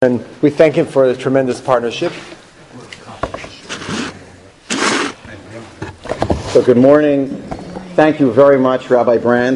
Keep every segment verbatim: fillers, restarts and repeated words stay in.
And we thank him for the tremendous partnership. So good morning. Thank you very much, Rabbi Brand.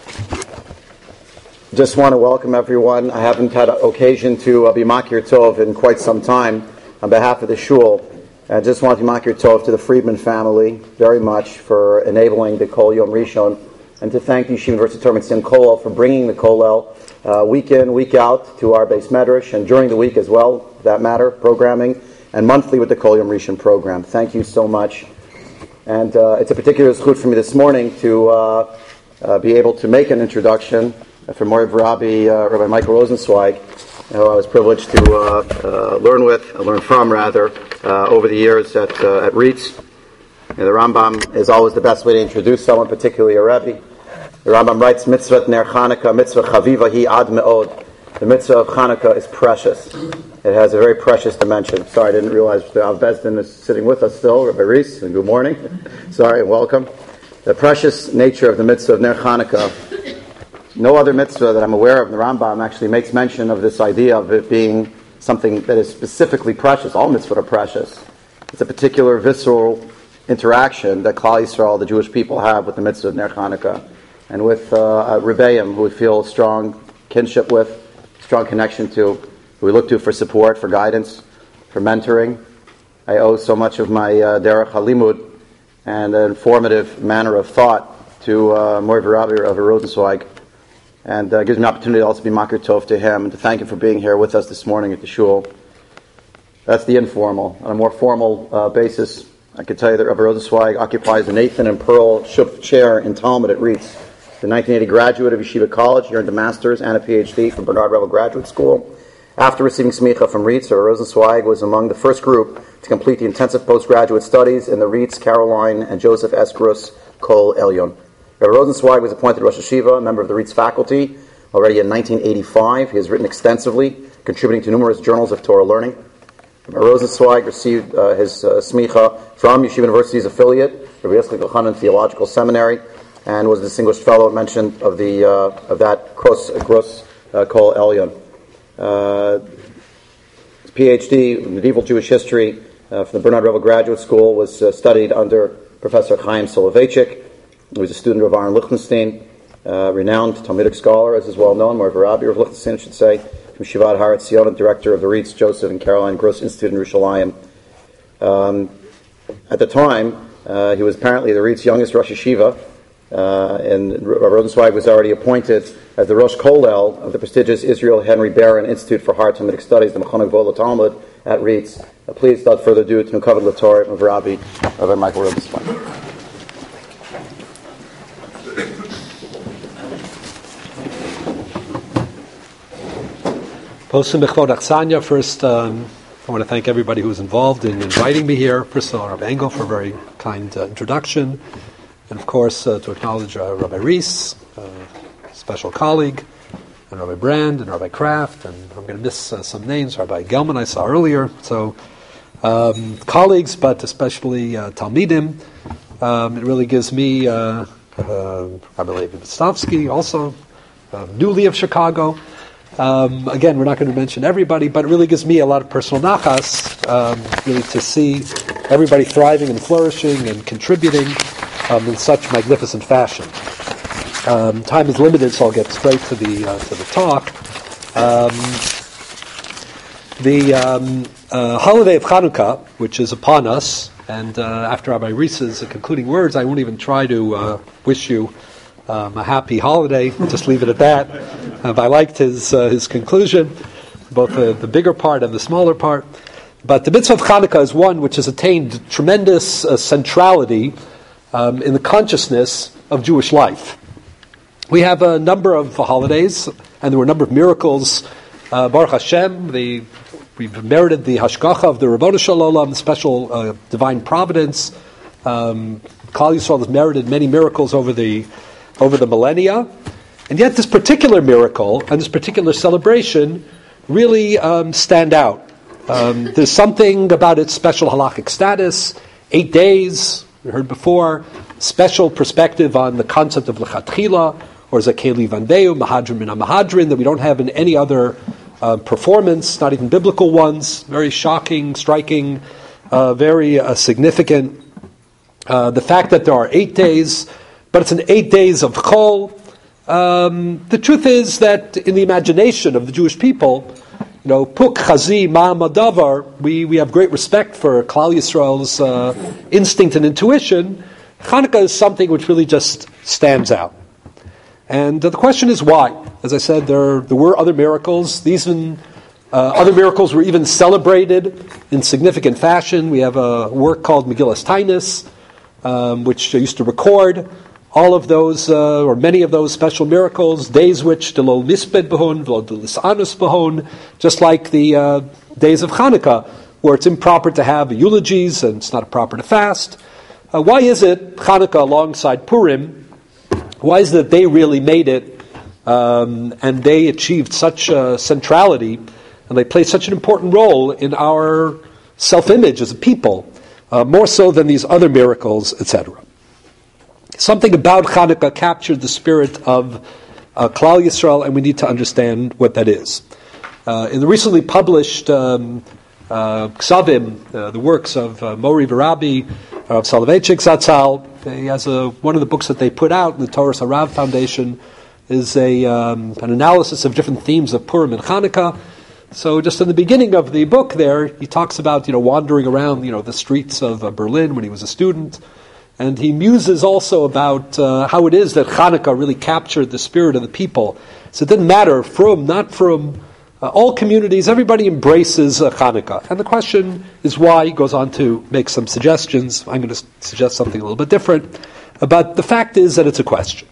Just want to welcome everyone. I haven't had an occasion to uh, be Makir Tov in quite some time on behalf of the Shul. I just want to be Makir Tov to the Friedman family very much for enabling the Kol Yom Rishon, and to thank the Yeshiva University Torah Sim Kollel for bringing the Kollel Uh, week in, week out to our base medrash, and during the week as well, for that matter, programming, and monthly with the Kol Yom Rishon program. Thank you so much. And uh, it's a particular zchut for me this morning to uh, uh, be able to make an introduction for Mori Rabbi, uh, Rabbi Michael Rosenzweig, who I was privileged to uh, uh, learn with, uh, learn from rather, uh, over the years at, uh, at REITs. You know, the Rambam is always the best way to introduce someone, particularly a Rebbe. The Rambam writes, Mitzvah Ner Chanukah, Mitzvah Chaviva hi ad me'od. The Mitzvah of Chanukah is precious. It has a very precious dimension. Sorry, I didn't realize the Av Bezdin is sitting with us still. Rabbi Reese, and good morning. Sorry, and welcome. The precious nature of the Mitzvah of Ner Chanukah. No other mitzvah that I'm aware of in the Rambam actually makes mention of this idea of it being something that is specifically precious. All mitzvot are precious. It's a particular visceral interaction that Klal Yisrael, the Jewish people, have with the Mitzvah of Ner Chanukah, and with uh, Rebbeim, who we feel strong kinship with, strong connection to, who we look to for support, for guidance, for mentoring. I owe so much of my uh, derech halimud and an informative manner of thought to uh, Mori Rabbi of Rosenzweig, and uh, gives me an opportunity to also be Makir Tov to him and to thank him for being here with us this morning at the shul. That's the informal. On a more formal uh, basis, I can tell you that Rabbi Rosenzweig occupies the Nathan and Pearl Shupf Chair in Talmud at REITs. The nineteen eighty graduate of Yeshiva College. He earned a master's and a P H D from Bernard Revel Graduate School. After receiving smicha from REITs, Rabbi Rosenzweig was among the first group to complete the intensive postgraduate studies in the REITs Caroline and Joseph S. Grus Kol Elyon. Rabbi Rosenzweig was appointed Rosh Hashiva, a member of the REITs faculty, already in nineteen eighty-five. He has written extensively, contributing to numerous journals of Torah learning. Rabbi Rosenzweig received uh, his uh, smicha from Yeshiva University's affiliate, Rabbi Yitzchak Elchanan Theological Seminary, and was a distinguished fellow mentioned of the uh, of that Grus Grus uh, Kol Elyon. Uh, his P H D in medieval Jewish history uh, from the Bernard Revel Graduate School was uh, studied under Professor Chaim Soloveitchik, who was a student of Aaron Lichtenstein, uh, renowned Talmudic scholar, as is well known, Mori Rabbi of Lichtenstein, I should say, from Shivat Har Etzion, and director of the REITs Joseph and Caroline Grus Institute in Yerushalayim. Um, at the time, uh, he was apparently the REITs' youngest Rosh Hashiva. Uh, and Rabbi Rosenzweig was already appointed as the Rosh Kollel of the prestigious Israel Henry Barron Institute for Higher Talmudic Studies, the Mechoneh Gvul Talmud at REITs. Uh, please, without further ado, to Nukavad L'Torah of Rabbi, Rabbi Michael Rosenzweig. First, um, I want to thank everybody who was involved in inviting me here. First of all, Rabbi Engel for a very kind uh, introduction. And of course, uh, to acknowledge uh, Rabbi Reese, uh, special colleague, and Rabbi Brand, and Rabbi Kraft, and I'm going to miss uh, some names, Rabbi Gelman I saw earlier. So, um, colleagues, but especially uh, Talmidim. Um, it really gives me, uh, uh, Rabbi Levi Bistovsky, also uh, newly of Chicago. Um, again, we're not going to mention everybody, but it really gives me a lot of personal nachas, um, really to see everybody thriving and flourishing and contributing Um, in such magnificent fashion. Um, time is limited, so I'll get straight to the uh, to the talk. Um, the um, uh, holiday of Chanukah, which is upon us, and uh, after Rabbi Reese's concluding words, I won't even try to uh, wish you um, a happy holiday. Just leave it at that. Uh, I liked his uh, his conclusion, both the, the bigger part and the smaller part. But the mitzvah of Chanukah is one which has attained tremendous uh, centrality Um, in the consciousness of Jewish life. We have a number of holidays, and there were a number of miracles. Uh, Baruch Hashem, the, we've merited the hashgacha of the Ribbono Shel Olam, the special uh, divine providence. Um, Klal Yisrael has merited many miracles over the over the millennia, and yet this particular miracle and this particular celebration really um, stand out. Um, there's something about its special halachic status, eight days. We heard before, special perspective on the concept of lechatchila, or zakeli vandeu, mahadrin min mahadrin, that we don't have in any other uh, performance, not even biblical ones, very shocking, striking, uh, very uh, significant. Uh, the fact that there are eight days, but it's an eight days of Chol. Um, the truth is that in the imagination of the Jewish people, you know, Puk Chazi Ma'amadavar, we we have great respect for Klal Yisrael's uh, instinct and intuition. Hanukkah is something which really just stands out. And uh, the question is why? As I said, there there were other miracles. These even, uh, other miracles were even celebrated in significant fashion. We have a work called Megillas Tainus, um, which used to record all of those, uh, or many of those special miracles, days which de lo lisped behon, v'lo de lisanus behon, just like the uh, days of Hanukkah, where it's improper to have eulogies and it's not proper to fast. Uh, why is it Hanukkah alongside Purim? Why is it that they really made it, um, and they achieved such uh, centrality, and they played such an important role in our self-image as a people, uh, more so than these other miracles, et cetera. Something about Hanukkah captured the spirit of uh, Klal Yisrael, and we need to understand what that is. Uh, in the recently published um, uh, Ksavim, uh, the works of uh, Mori V'Rabbi, of Soloveitchik Zatzal, he has a, one of the books that they put out in the Torah Harav Foundation is a um, an analysis of different themes of Purim and Hanukkah. So just in the beginning of the book there, he talks about, you know, wandering around, you know, the streets of uh, Berlin when he was a student. And he muses also about uh, how it is that Hanukkah really captured the spirit of the people. So it didn't matter from, not from, uh, all communities, everybody embraces uh, Hanukkah. And the question is why. He goes on to make some suggestions. I'm going to suggest something a little bit different. But the fact is that it's a question.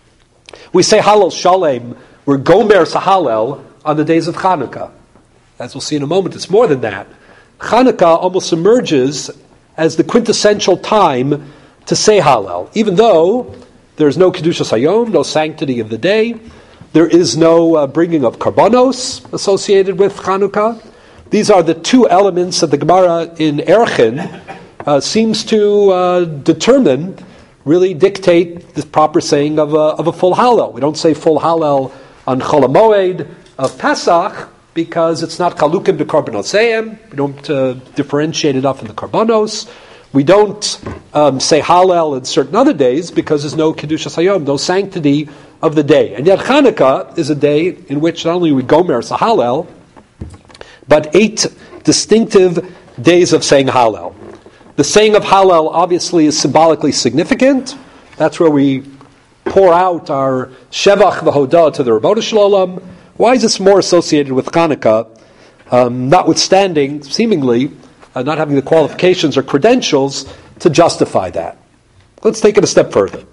We say Halal Shalem, we're Gomer Sahalel on the days of Hanukkah. As we'll see in a moment, it's more than that. Hanukkah almost emerges as the quintessential time to say Hallel, even though there's no Kedushas Hayom, no sanctity of the day, there is no uh, bringing of Karbanos associated with Chanukah. These are the two elements that the Gemara in Erchin uh, seems to uh, determine, really dictate the proper saying of a, of a full Hallel. We don't say full Hallel on Chol HaMoed of Pesach, because it's not Chalukim to Karbanosayim. We don't uh, differentiate enough in the Karbanos. We don't um, say Hallel in certain other days because there's no Kedushas Hayom, no sanctity of the day. And yet Chanukah is a day in which not only we Gomer it's a Hallel, but eight distinctive days of saying Hallel. The saying of Hallel obviously is symbolically significant. That's where we pour out our Shevach v'Hodah to the Rebbeinu Shalom. Why is this more associated with Chanukah, um, notwithstanding, seemingly, Uh, not having the qualifications or credentials to justify that? Let's take it a step further.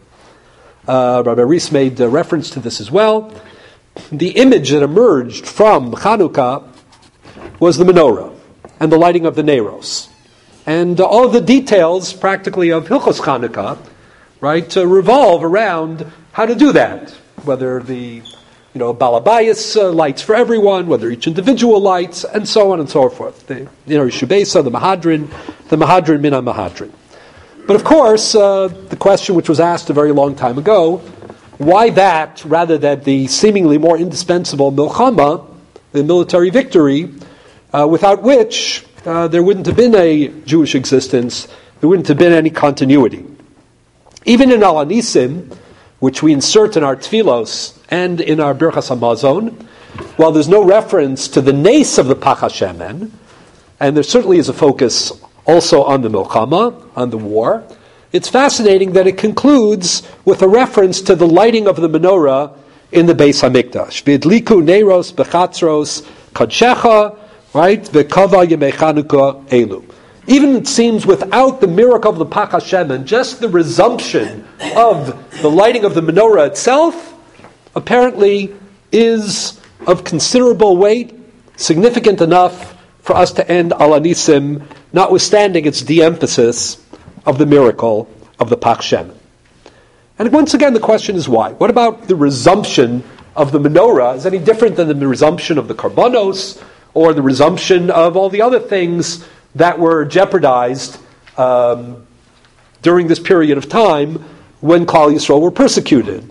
Uh, Rabbi Rees made uh, reference to this as well. The image that emerged from Chanukah was the menorah and the lighting of the Neiros. And uh, all of the details, practically, of Hilchos Chanukah, right, uh, revolve around how to do that. Whether the You know, Balabayas uh, lights for everyone, whether each individual lights, and so on and so forth. The, you know, Shubesa, the Mahadrin, the Mahadrin Mina Mahadrin. But of course, uh, the question which was asked a very long time ago, why that rather than the seemingly more indispensable Milchama, the military victory, uh, without which uh, there wouldn't have been a Jewish existence, there wouldn't have been any continuity. Even in Al Anisim, which we insert in our Tfilos and in our Birchas Hamazon, while there's no reference to the nace of the Pach HaShemen, and there certainly is a focus also on the Milchama, on the war, it's fascinating that it concludes with a reference to the lighting of the menorah in the Beis HaMikdash. V'idliku neiros bechatzros kadshecha, right? V'kava yemei Chanukah elu. Even it seems without the miracle of the Pach HaShemen, just the resumption of the lighting of the menorah itself apparently is of considerable weight, significant enough for us to end Al Anisim, notwithstanding its de-emphasis of the miracle of the Pach Shemen. And once again, the question is why? What about the resumption of the menorah is any different than the resumption of the Karbanos or the resumption of all the other things that were jeopardized um, during this period of time when Klal Yisrael were persecuted?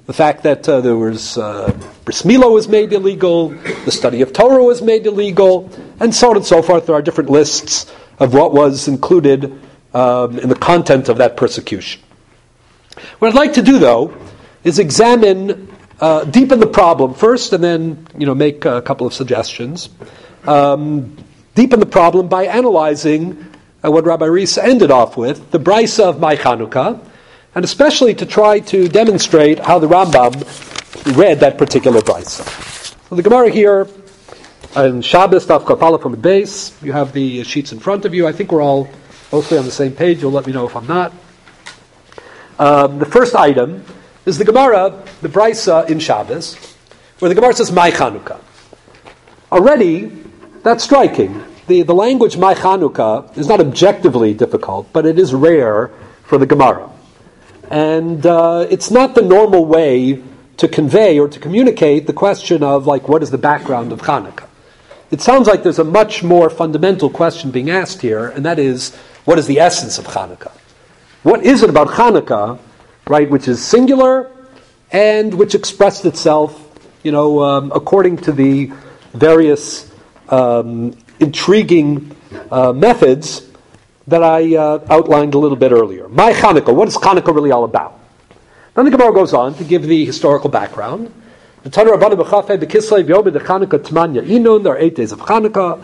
the fact that uh, there was uh, bris milah was made illegal, the study of Torah was made illegal, and so on and so forth. There are different lists of what was included um, in the content of that persecution. What I'd like to do, though, is examine, uh, deepen the problem first, and then, you know, make a couple of suggestions. Um, deepen the problem by analyzing uh, what Rabbi Rees ended off with, the Brisa of Mai Chanukah, and especially to try to demonstrate how the Rambam read that particular Brisa. So the Gemara here, in Shabbos, Daf Kapala from the base, you have the sheets in front of you. I think we're all mostly on the same page. You'll let me know if I'm not. Um, the first item is the Gemara, the Brisa in Shabbos, where the Gemara says Mai Chanukah. Already, that's striking. The, the language Mai Chanukah is not objectively difficult, but it is rare for the Gemara. And uh, it's not the normal way to convey or to communicate the question of, like, what is the background of Hanukkah? It sounds like there's a much more fundamental question being asked here, and that is, what is the essence of Hanukkah? What is it about Hanukkah, right, which is singular and which expressed itself, you know, um, according to the various um, intriguing uh, methods that I uh, outlined a little bit earlier. My Hanukkah, what is Hanukkah really all about? Then the Gemara goes on to give the historical background. The Tanur Rabbanu b'Chafei b'Kislev Yom Chanukah Tmanya Inun. There are eight days of Hanukkah.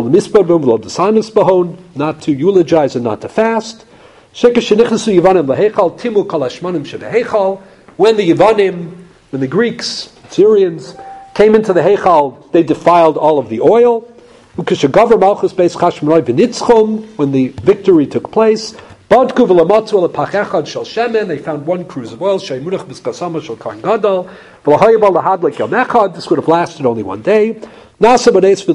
Not to eulogize and not to fast. When the Yevanim, when the Greeks, Syrians, came into the Heichal, they defiled all of the oil. When the victory took place, they found one cruse of oil. This would have lasted only one day. This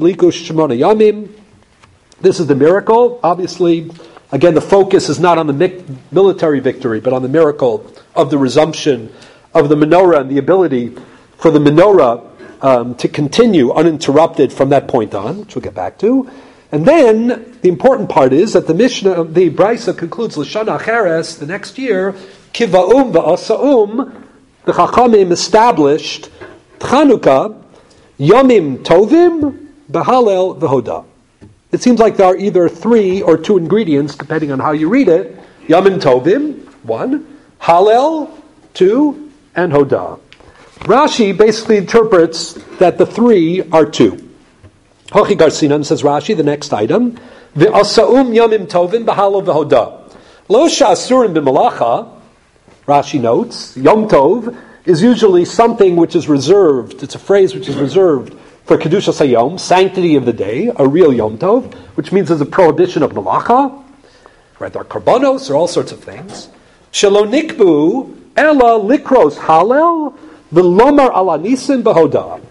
is the miracle. Obviously, again, the focus is not on the mi- military victory, but on the miracle of the resumption of the menorah and the ability for the menorah um, to continue uninterrupted from that point on, which we'll get back to. And then the important part is that the Mishnah, the Brisa concludes L'shana Acheres, the next year, Kivaum v'Asaum, the Chachamim established Chanukah, Yomim Tovim, B'Halel v'Hodah. It seems like there are either three or two ingredients, depending on how you read it. Yomim Tovim, one, Halel, two, and Hodah. Rashi basically interprets that the three are two. Hochi Garsinan, says Rashi, the next item, V'Asaum Yomim Tovim, B'Halel v'Hodah. Lo Sha'asurim b'Malacha, Rashi notes, Yom Tov is usually something which is reserved, it's a phrase which is reserved for Kedushas HaYom, sanctity of the day, a real Yom Tov, which means there's a prohibition of Malacha, right? There are Karbanos, there are all sorts of things. Shelo Nikbu, Ela Likros Halel, V'Lomar Ala Nisim B'Hodah.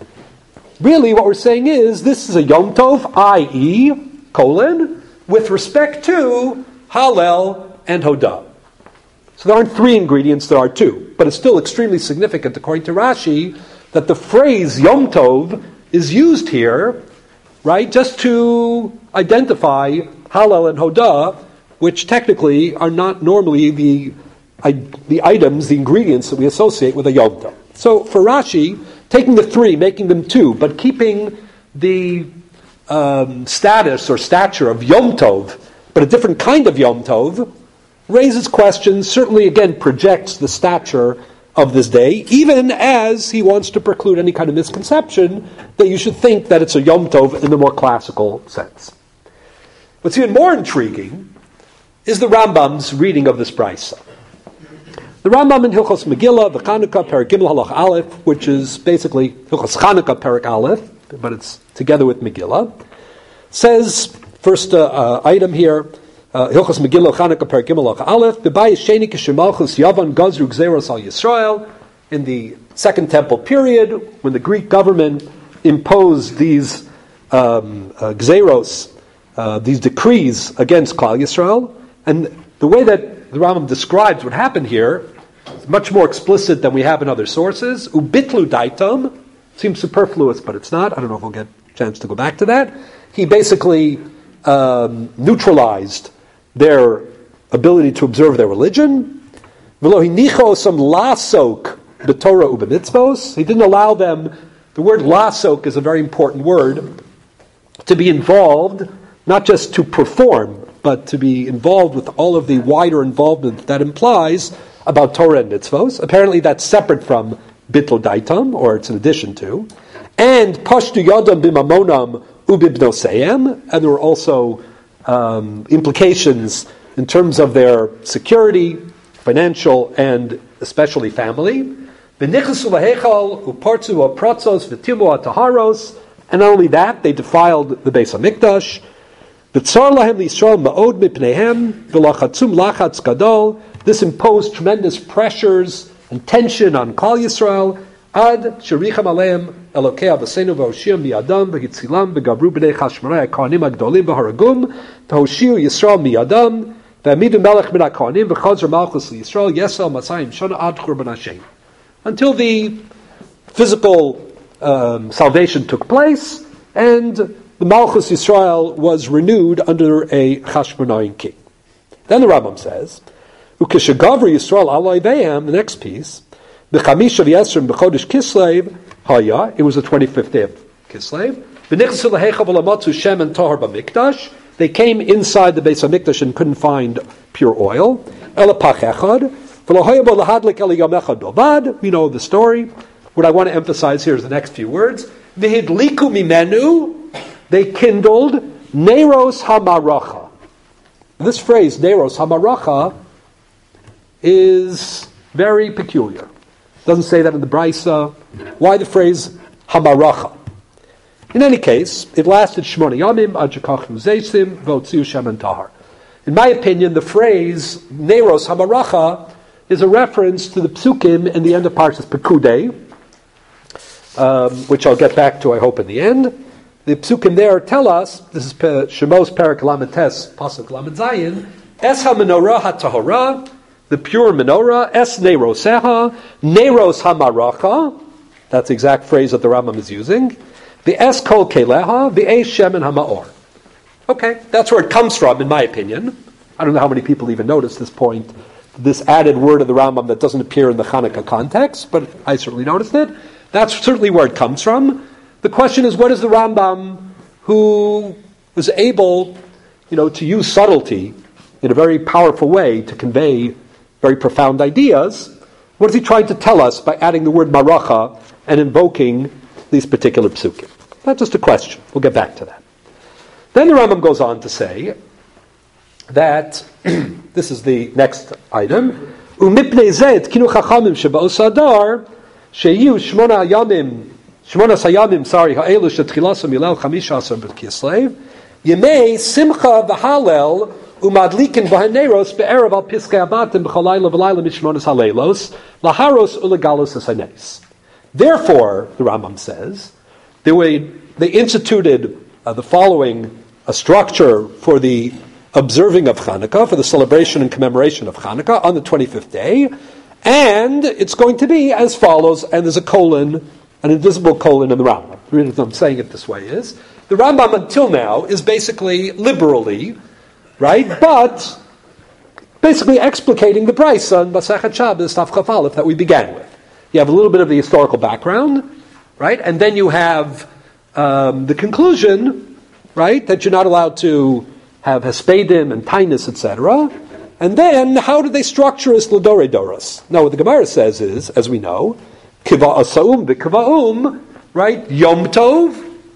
Really, what we're saying is, this is a Yom Tov, that is, colon, with respect to Halel and Hodah. So there aren't three ingredients, there are two. But it's still extremely significant, according to Rashi, that the phrase Yom Tov is used here, right, just to identify Halel and Hodah, which technically are not normally the, the items, the ingredients that we associate with a Yom Tov. So for Rashi, taking the three, making them two, but keeping the um, status or stature of Yom Tov, but a different kind of Yom Tov, raises questions, certainly again projects the stature of this day, even as he wants to preclude any kind of misconception that you should think that it's a Yom Tov in the more classical sense. What's even more intriguing is the Rambam's reading of this Brisa. The Rambam in Hilchos Megillah, the Chanukah, Perek Gimel Halach Aleph, which is basically Hilchos Chanukah, Perek Aleph, but it's together with Megillah, says, first uh, uh, item here, Hilchos Megillah Chanukah Perek Gimel Halach Aleph, B'bayis Sheni Kishemalchus Yavan Gazru Gzeros Al Yisrael, in the Second Temple period, when the Greek government imposed these um, uh, Gzeros, uh, these decrees against Klal Yisrael, and the way that the Rambam describes what happened here is much more explicit than we have in other sources. Ubitlu daitam, seems superfluous, but it's not. I don't know if we'll get a chance to go back to that. He basically um, neutralized their ability to observe their religion. V'lo hinicho some lasok b'Torah u'b'mitzvos. He didn't allow them, the word lasok is a very important word, to be involved, not just to perform, but to be involved with all of the wider involvement that implies about Torah and mitzvos. Apparently that's separate from bittul daitam, or it's in addition to. And pashtu yadam b'mamonam u'bibnoseim, and there were also um, implications in terms of their security, financial, and especially family. V'nichasu lahechal u'partzu ha'pratzos v'timu ha'taharos, and not only that, they defiled the Beis HaMikdash. V'tzar lahem l'Yisrael ma'od mipneihem v'lachatzum lachatz gadol. This imposed tremendous pressures and tension on Klal Yisrael. Ad shericham aleim elokei avosenu v'hoshiam miyadam v'hitzilam v'gabru b'nei chashmarei ha'kohanim ha'gdolim v'haragum v'hoshiu Yisrael miyadam v'amidu melech min ha'kohanim v'chazar malchus l'Yisrael yesel masayim shana ad churban Hashem. Until the physical um, salvation took place, and the Malchus Yisrael was renewed under a Chashmonaim king. Then the Rambam says, "Ukeshagavri Yisrael alayveim." The next piece, b'chamisha v'yesrim b'chodesh Kislev haya. It was the twenty-fifth day of Kislev. V'nichsu lahecha v'lamatzu shem and tahar b'mikdash. They came inside the Beis HaMikdash and couldn't find pure oil. Ela pach echad v'lohaya bo lahadlik el yom echad bilvad. We know the story. What I want to emphasize here is the next few words. V'hidliku mimenu. They kindled Neros Hamaracha. This phrase, Neros Hamaracha, is very peculiar. Doesn't say that in the Brisa. Why the phrase Hamaracha? In any case, it lasted Shmona Yamim, Adjakachnu Zeisim, Votziu Shem and Tahar. In my opinion, the phrase Neros Hamaracha is a reference to the psukim in the end of Parshas Pekudei, um, which I'll get back to, I hope, in the end. The psukim there tell us, this is Shemos Perak Lametes, Pasuk Lamed Zayin, Es ha-menorah ha-tahora, the pure menorah, Es neroseha, Neros hamaracha, that's the exact phrase that the Rambam is using, the Es kol keleha, the Eish shemen ha-ma'or. Okay, that's where it comes from, in my opinion. I don't know how many people even notice this point, this added word of the Rambam that doesn't appear in the Hanukkah context, but I certainly noticed it. That's certainly where it comes from. The question is, what is the Rambam, who was able, you know, to use subtlety in a very powerful way to convey very profound ideas? What is he trying to tell us by adding the word maracha and invoking these particular psukim? That's just a question. We'll get back to that. Then the Rambam goes on to say that this is the next item. Umipnei zeh kinu chachamim sheba'os adar sheyu shmona yamim. Shmona sayamim, sorry, ha'elu shetchilasam yilel chamisha asar b'kislev, yemei simcha v'halel umadlikin b'haneros be'erev al piskei abatim b'chalayla v'layla mishmonas halelos laharos ulegalos hasanes. Therefore, the Rambam says, they, were, they instituted uh, the following a structure for the observing of Chanukah, for the celebration and commemoration of Chanukah on the twenty-fifth day, and it's going to be as follows, and there's a colon, an invisible colon in the Rambam. The reason I'm saying it this way is, the Rambam until now is basically liberally, right, but basically explicating the Brisa on Masechet Shabbos, Taf Chaf Aleph, that we began with. You have a little bit of the historical background, right, and then you have um, the conclusion, right, that you're not allowed to have Hespedim and Tainus, et cetera. And then, how do they structure this L'dorei Doros? Now, what the Gemara says is, as we know, Kiva Asaum v'Kivaum, right? Yom Tov,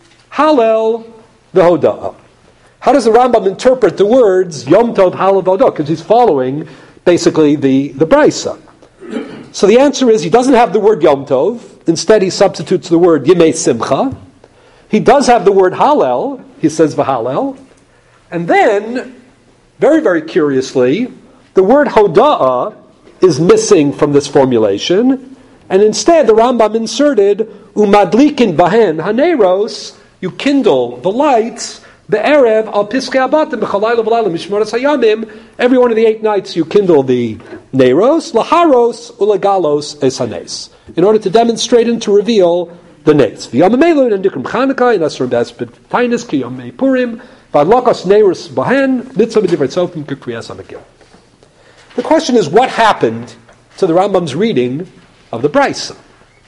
Halel, v'Hoda'ah. How does the Rambam interpret the words Yom Tov, Halel, v'Hoda'ah? Because he's following basically the, the Brisa. So the answer is he doesn't have the word Yom Tov. Instead, he substitutes the word Yemei Simcha. He does have the word Halel. He says v'Halel. And then, very, very curiously, the word Hoda'ah is missing from this formulation. And instead, the Rambam inserted, umadlikin bahen haneros, you kindle the lights, be'erev al piskei abatim b'chalayla v'layla mishmoras hayamim, every one of the eight nights you kindle the neros, laharos ulegalos esanes, in order to demonstrate and to reveal the nes. V'yam ha'melun and dikrim chanukah, in asur b'esped tainus ki yom purim, v'adlakas neros bahen, mitzvah b'divret sofim k'kriyas ha'megillah. The question is, what happened to the Rambam's reading of the Brisa.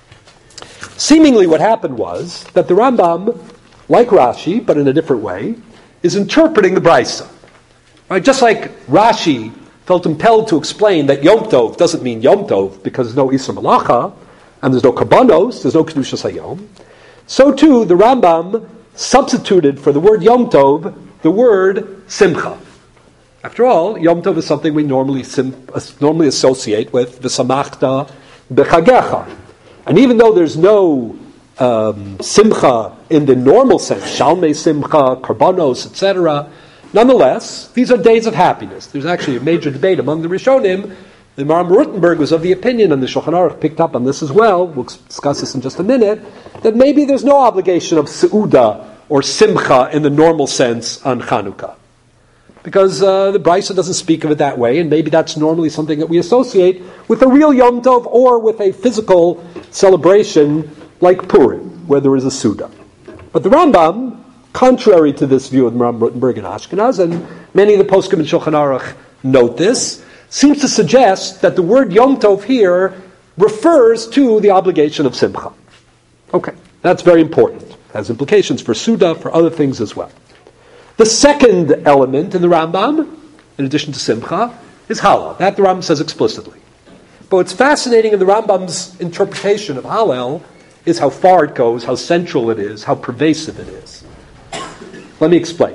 Seemingly what happened was that the Rambam, like Rashi, but in a different way, is interpreting the Brisa. Right? Just like Rashi felt impelled to explain that Yom Tov doesn't mean Yom Tov because there's no Isra Malacha, and there's no Karbanos, there's no Kedushas Hayom, so too the Rambam substituted for the word Yom Tov the word Simcha. After all, Yom Tov is something we normally sim, normally associate with V'samachta b'chagecha. And even though there's no um, Simcha in the normal sense, Shalmei Simcha, Karbanos, et cetera, nonetheless, these are days of happiness. There's actually a major debate among the Rishonim. The Maram Rutenberg was of the opinion, and the Shulchan Aruch picked up on this as well, we'll discuss this in just a minute, that maybe there's no obligation of Seudah or Simcha in the normal sense on Chanukah. Because uh, the Brisa doesn't speak of it that way, and maybe that's normally something that we associate with a real Yom Tov or with a physical celebration like Purim, where there is a Suda. But the Rambam, contrary to this view of Maram Rutenberg and Ashkenaz, and many of the poskim and Shulchan Aruch note this, seems to suggest that the word Yom Tov here refers to the obligation of Simcha. Okay, that's very important. It has implications for Suda, for other things as well. The second element in the Rambam, in addition to Simcha, is Hallel. That the Rambam says explicitly. But what's fascinating in the Rambam's interpretation of Hallel is how far it goes, how central it is, how pervasive it is. Let me explain.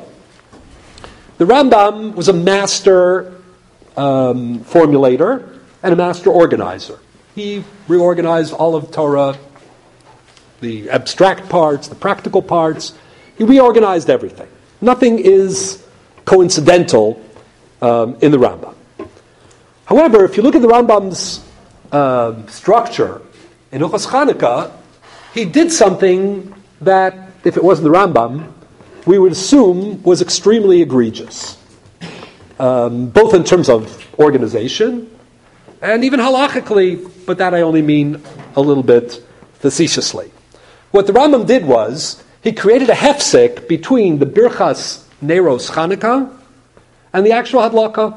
The Rambam was a master um, formulator and a master organizer. He reorganized all of Torah, the abstract parts, the practical parts. He reorganized everything. Nothing is coincidental um, in the Rambam. However, if you look at the Rambam's uh, structure in Hilchos Chanukah, he did something that, if it wasn't the Rambam, we would assume was extremely egregious, um, both in terms of organization and even halachically, but that I only mean a little bit facetiously. What the Rambam did was, he created a hefsek between the Birchas Neiros Chanukah and the actual Hadlaka.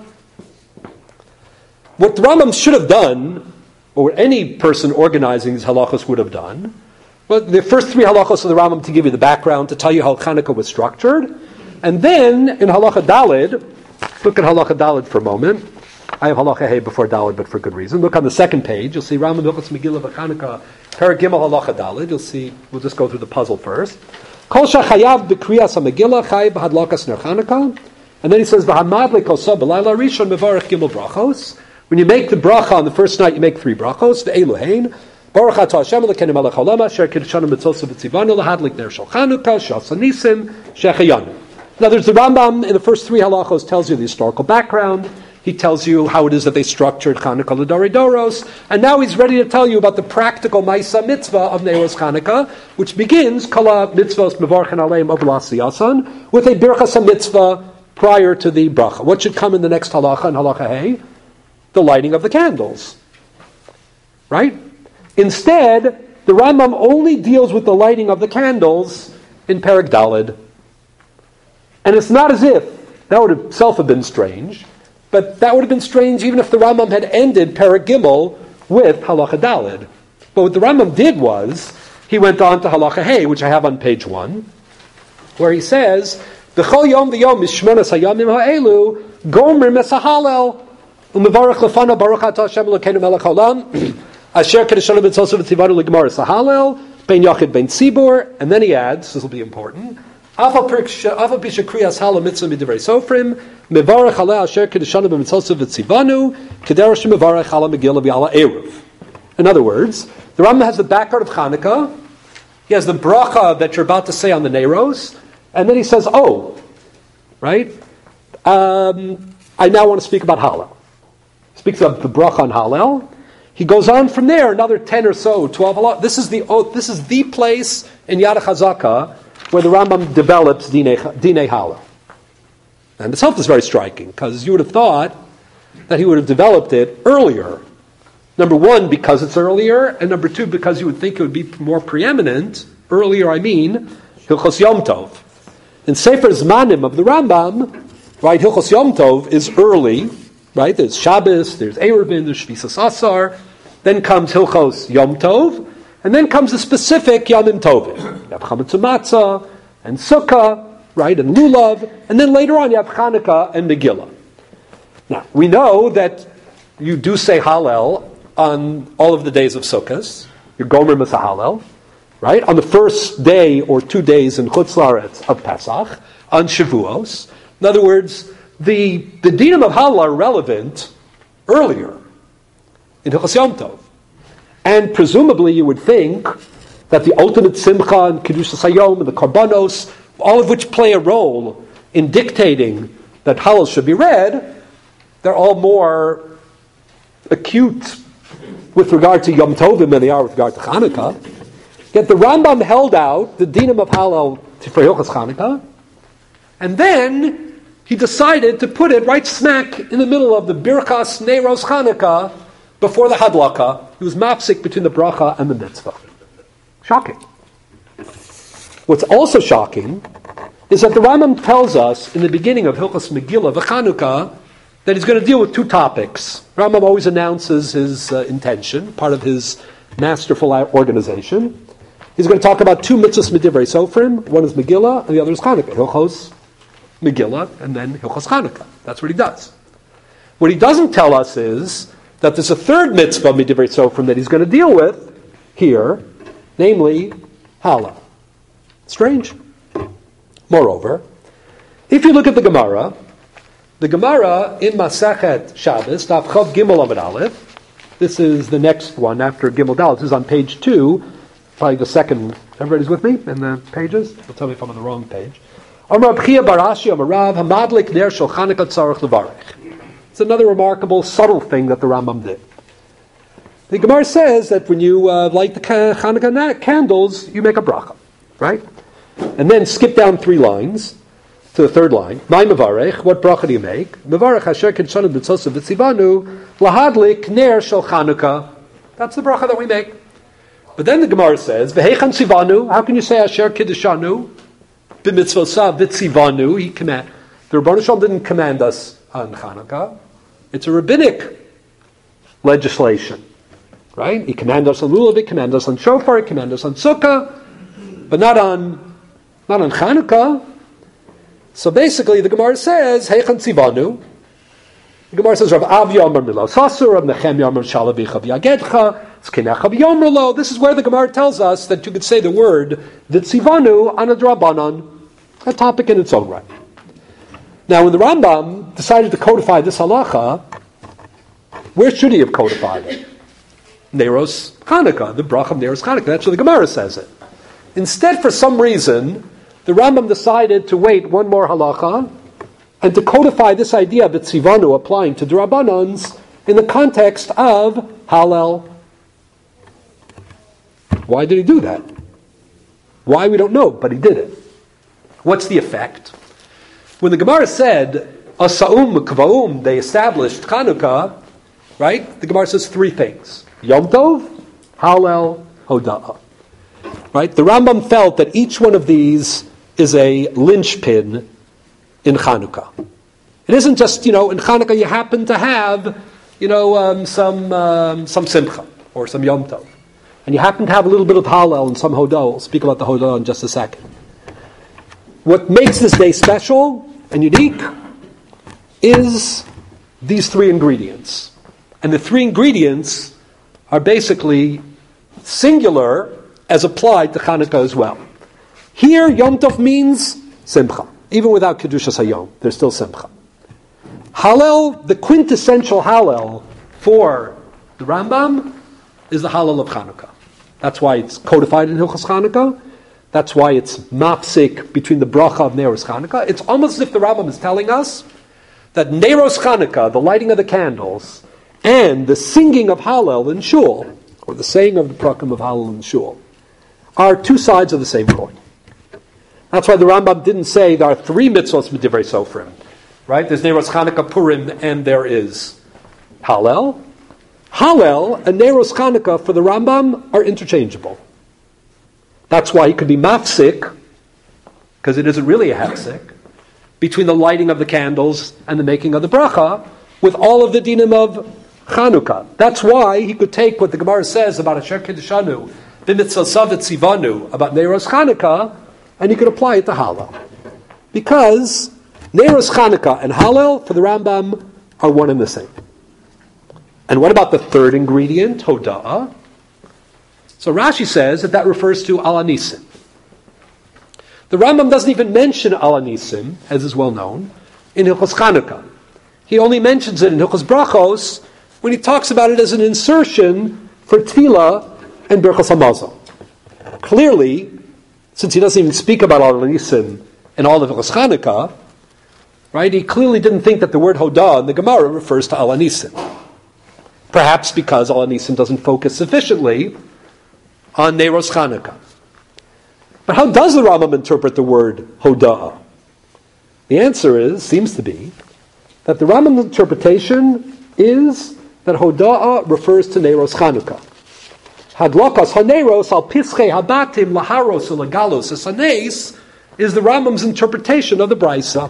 What the Rambam should have done, or any person organizing these halachos would have done, but the first three halachos of the Rambam to give you the background, to tell you how Chanukah was structured, and then in Halacha Dalid, look at Halacha Dalid for a moment. I have Halacha Hey before Dalid, but for good reason. Look on the second page, you'll see Rambam Hilchos Megillah v'Chanukah, Perek Gimel Halacha Dalid. You'll see, we'll just go through the puzzle first. Kol shachayav b'kriyas ha-Megillah chayav b'hadlakas ner Chanukah. And then he says, v'hamad le'kosa b'layla rishon mevarech gimel brachos. When you make the bracha on the first night, you make three brachos. Ve'elu hein. Baruch atah Hashem Elokeinu melech haolam asher kiddushanu mitzvosav v'tzivanu lahadlik ner shel Chanukah shasa nisim shechayanu. Now there's the Rambam in the first three halachos tells you the historical background. He tells you how it is that they structured Chanukah L'Dorei Doros, and now he's ready to tell you about the practical Maisa Mitzvah of Neiros Chanukah, which begins Kala Mitzvos Mevarchen Aleim Avlas Yasan with a Birchas Mitzvah prior to the bracha. What should come in the next halacha and halacha Hey? The lighting of the candles, right? Instead, the Rambam only deals with the lighting of the candles in Perek Dalid, and it's not as if that would have itself have been strange. But that would have been strange even if the Rambam had ended Perek Gimel with Halacha Dalid. But what the Rambam did was, he went on to Halacha Hey, which I have on page one, where he says, B'chol yom v'yom mishmonas hayamim ha'elu, gomer mesahalel, u'mevarach lefana baruch atah Hashem Elokeinu melech haolam, asher kedeshanu b'tzosav v'tzivanu l'gemara sahalel, ben yachid ben tzibur, and then he adds, this will be important, Afal pisha kriyas hala mitzvah midivrei sofrim mevarach aleh asher kedeshanu b'mitzvosav v'tzivanu kederach mevarach ala megillah v'ala eruv. In other words, the Rambam has the background of Chanukah. He has the bracha that you're about to say on the Neiros, and then he says, "Oh, right? Um, I now want to speak about Hallel." He speaks of the bracha on Hallel. He goes on from there another ten or so, twelve. Halal. This is the oh, this is the place in Yad HaChazakah where the Rambam develops Dinei Hallel. And itself is very striking, because you would have thought that he would have developed it earlier. Number one, because it's earlier, and number two, because you would think it would be more preeminent. Earlier, I mean, Hilchos Yom Tov. In Sefer Zmanim of the Rambam, right, Hilchos Yom Tov is early, right? There's Shabbos, there's Eruvin, there's Shvisas Asar, Then comes Hilchos Yom Tov, and then comes the specific Yomim Tovim. You have Chametz Matzah and Sukkah, right, and Lulav, and then later on you have Hanukkah and Megillah. Now, we know that you do say Hallel on all of the days of Sukkot. You're Gomer Masa Hallel, right? On the first day or two days in Chutz La'aretz of Pesach, on Shavuos. In other words, the, the dinim of Hallel are relevant earlier in Hilchos Yom Tov. And presumably you would think that the ultimate Simcha and Kedushas Hayom and the Korbanos, all of which play a role in dictating that Hallel should be read, they're all more acute with regard to Yom Tovim than they are with regard to Chanukah. Yet the Rambam held out the dinim of Hallel for Hilchos Chanukah, and then he decided to put it right smack in the middle of the Birkas Neiros Chanukah before the Hadlaka. He was mafsik between the bracha and the mitzvah. Shocking. What's also shocking is that the Rambam tells us in the beginning of Hilchos Megillah v'Chanukah that he's going to deal with two topics. Rambam always announces his uh, intention, part of his masterful organization. He's going to talk about two mitzvahs midivrei sofrim. One is Megillah, and the other is Chanukah. Hilchos Megillah, and then Hilchos Chanukah. That's what he does. What he doesn't tell us is that there's a third mitzvah midivrei sofrim that he's going to deal with here, namely Hallel. Strange. Moreover, if you look at the Gemara, the Gemara in Masachet Shabbos, Daf Chav Gimel Amud Aleph, this is the next one after Gimel Dalet. This is on page two, probably the second. Everybody's with me in the pages? They'll tell me if I'm on the wrong page. Amar B'chia Barashi Amar Rav Hamadlik Ner Shel Chanukah Tzarech Levarech. It's another remarkable, subtle thing that the Rambam did. The Gemara says that when you uh, light the Chanukah candles, you make a bracha, right? And then skip down three lines to the third line. My mevarech, what bracha do you make? Mevarech asher kinshanu b'tzosav v'tzivanu lahadlik ner shel Chanukah. That's the bracha that we make. But then the Gemara says, v'heichan tzivanu. How can you say asher kiddeshanu b'mitzvosav v'tzivanu? He command. The Rebbeinu Shalom didn't command us on Chanukah. It's a rabbinic legislation, right? He commanded us on lulav, he commanded us on shofar, he commanded us on sukkah, but not on not on Chanukah. So basically, the Gemara says, Heichan tzivanu. The Gemara says, Rav Avya Amar Milo Sasur, Rav Nechemya Amar Shalavicha V'yagedcha, Tzkinecha V'yomrlo. This is where the Gemara tells us that you could say the word V'tzivanu on a drabanan, a topic in its own right. Now, when the Rambam decided to codify this halacha, where should he have codified it? Neiros Chanukah, the brach of Neiros Chanukah. That's where the Gemara says it. Instead, for some reason, the Rambam decided to wait one more halacha and to codify this idea of tzivanu applying to drabanans in the context of Hallel. Why did he do that? Why, we don't know, but he did it. What's the effect? When the Gemara said, Asa'um Kvaum, they established Chanukah, right? The Gemara says three things. Yom Tov, Hallel, Hoda'ah. Right? The Rambam felt that each one of these is a linchpin in Chanukah. It isn't just, you know, in Chanukah you happen to have, you know, um, some um, some Simcha or some Yom Tov. And you happen to have a little bit of Hallel and some Hoda'ah. We'll speak about the Hoda'ah in just a second. What makes this day special and unique is these three ingredients. And the three ingredients are basically singular as applied to Chanukah as well. Here, Yom Tov means Simcha. Even without Kedushas Hayom, there's still Simcha. Hallel, the quintessential Hallel for the Rambam is the Hallel of Chanukah. That's why it's codified in Hilchos Chanukah. That's why it's mafsik between the bracha of Neiros Chanukah. It's almost as if the Rambam is telling us that Neiros Chanukah, the lighting of the candles, and the singing of Hallel in Shul, or the saying of the prakim of Hallel in Shul, are two sides of the same coin. That's why the Rambam didn't say there are three mitzvos midivrei sofrim, right? There's Neiros Chanukah Purim, and there is Hallel. Hallel and Neiros Chanukah for the Rambam are interchangeable. That's why he could be mafsik, because it isn't really a hafsik, between the lighting of the candles and the making of the bracha, with all of the dinim of Chanukah. That's why he could take what the Gemara says about Asher Kiddushanu, B'mitzvah Savet Tzivanu, about Neiros Chanukah, and he could apply it to Hallel. Because Neiros Chanukah and Hallel, for the Rambam, are one and the same. And what about the third ingredient, Hoda'ah? So Rashi says that that refers to Al Anisim. The Rambam doesn't even mention Al Anisim, as is well known, in Hilchos Chanukah. He only mentions it in Hilchos Brachos when he talks about it as an insertion for Tefillah and Birchos Hamazon. Clearly, since he doesn't even speak about Al Anisim in all of Hilchos Chanukah, right, he clearly didn't think that the word Hoda'ah in the Gemara refers to Al Anisim. Perhaps because Al Anisim doesn't focus sufficiently on Neiros Chanukah. But how does the Rambam interpret the word Hoda'ah? The answer is, seems to be, that the Rambam's interpretation is that Hoda'ah refers to Neiros Chanukah. Hadlakas haNeiros al pischei habatim laharos ulagalos esanes is the Rambam's interpretation of the Brisa.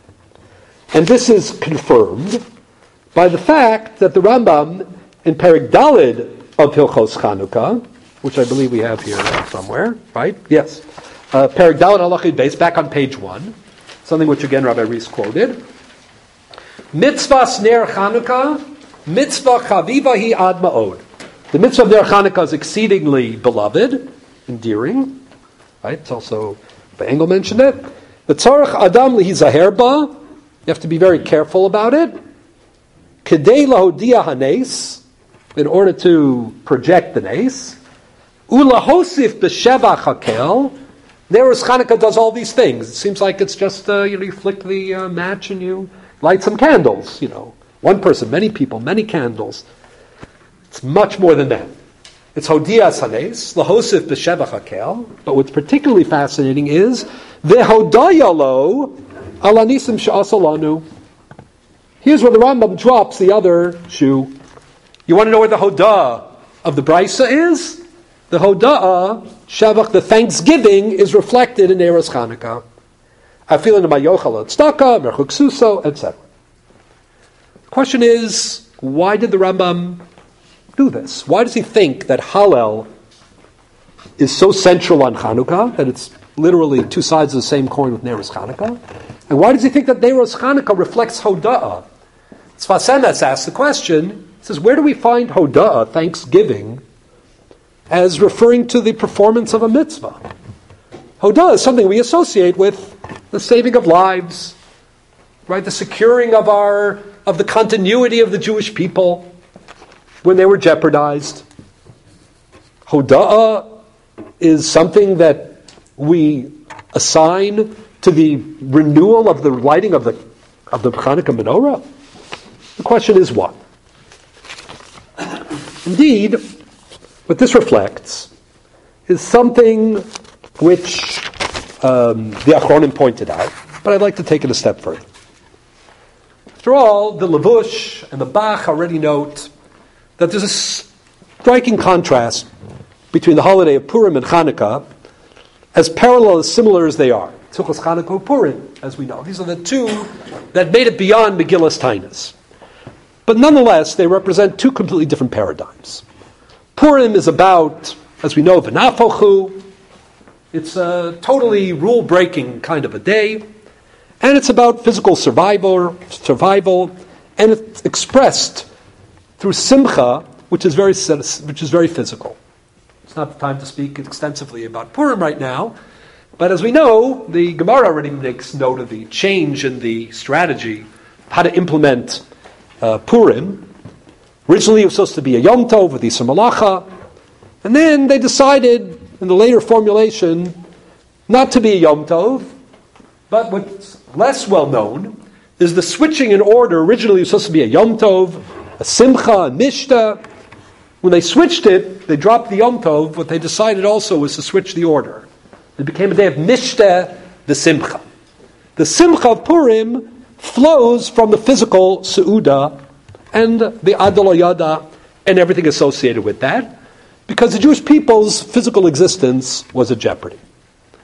And this is confirmed by the fact that the Rambam in Perek Daled of Hilchos Chanukah, which I believe we have here somewhere, right? Yes. Uh, Perek Daled Halachid Beis, back on page one, something which again Rabbi Rees quoted. Mitzvah Ner Chanukah, mitzvah chaviva hi ad ma'od. The mitzvah of Ner Chanukah is exceedingly beloved, endearing, right? It's also, the Engel mentioned it. The tzarech adam lihizaher ba, you have to be very careful about it. Kedei lahodia hanes, in order to project the nes. Ula hosif b'shevach hakel. Neiros Chanukah does all these things. It seems like it's just, uh, you know, you flick the uh, match and you light some candles, you know. One person, many people, many candles. It's much more than that. It's Hodias Hanes, Lahosif B'Shevach HaKel. But what's particularly fascinating is V'hodayalo Alanisim Sha'asalanu. Here's where the Rambam drops the other shoe. You want to know where the Hodah of the Brisa is? The Hoda'ah, Shevach, the thanksgiving, is reflected in Neiros Chanukah. Afilin Mayochal Tzedakah, Merchuk Suso, et cetera. The question is, why did the Rambam do this? Why does he think that Hallel is so central on Chanukah, that it's literally two sides of the same coin with Neiros Chanukah? And why does he think that Neiros Chanukah reflects Hoda'ah? Sfas Emes asks the question, he says, where do we find Hoda'ah, thanksgiving, as referring to the performance of a mitzvah? Hoda'ah is something we associate with the saving of lives, right? The securing of our of the continuity of the Jewish people when they were jeopardized. Hoda'ah is something that we assign to the renewal of the lighting of the of the Chanukah menorah. The question is what? Indeed, what this reflects is something which um, the Achronim pointed out, but I'd like to take it a step further. After all, the Levush and the Bach already note that there's a striking contrast between the holiday of Purim and Chanukah, as parallel, as similar as they are. Tzukos Chanukah Purim, as we know. These are the two that made it beyond Megillas Tainis. But nonetheless, they represent two completely different paradigms. Purim is about, as we know, V'nafochu. It's a totally rule-breaking kind of a day. And it's about physical survival, survival, and it's expressed through Simcha, which is very which is very physical. It's not the time to speak extensively about Purim right now, but as we know, the Gemara already makes note of the change in the strategy, how to implement uh, Purim. Originally, it was supposed to be a Yom Tov with Isur Malacha, and then they decided in the later formulation not to be a Yom Tov, but what's less well known is the switching in order. Originally, it was supposed to be a Yom Tov, a Simcha, a Mishta. When they switched it, they dropped the Yom Tov. What they decided also was to switch the order. It became a day of Mishta, the Simcha. The Simcha of Purim flows from the physical Seudah and the Adol Yada and everything associated with that, because the Jewish people's physical existence was at jeopardy.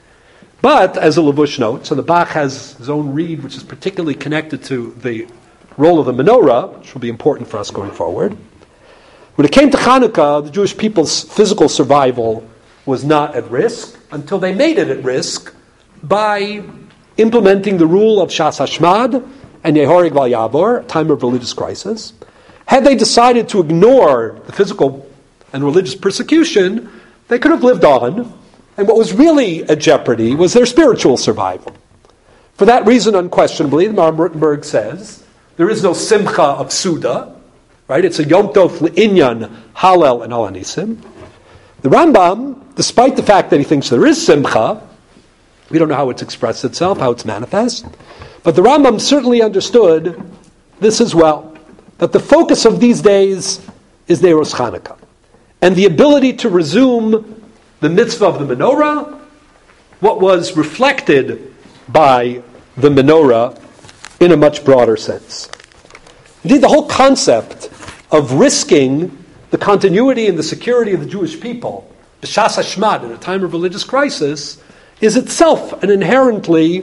But, as the Levush notes, and the Bach has his own read, which is particularly connected to the role of the menorah, which will be important for us going forward. When it came to Hanukkah, the Jewish people's physical survival was not at risk until they made it at risk by implementing the rule of Shas Hashmad and Yehorig Val Yavor, a time of religious crisis. Had they decided to ignore the physical and religious persecution, they could have lived on, and what was really at jeopardy was their spiritual survival. For that reason, unquestionably, the Maharam Rutenberg says, there is no simcha of Suda, right? It's a Yom Tov L'Inyan, Hallel, and Al Hanisim. The Rambam, despite the fact that he thinks there is simcha, we don't know how it's expressed itself, how it's manifest, but the Rambam certainly understood this as well, that the focus of these days is Neiros Chanukah, and the ability to resume the mitzvah of the menorah, what was reflected by the menorah in a much broader sense. Indeed, the whole concept of risking the continuity and the security of the Jewish people, b'shas hashmad, in a time of religious crisis, is itself an inherently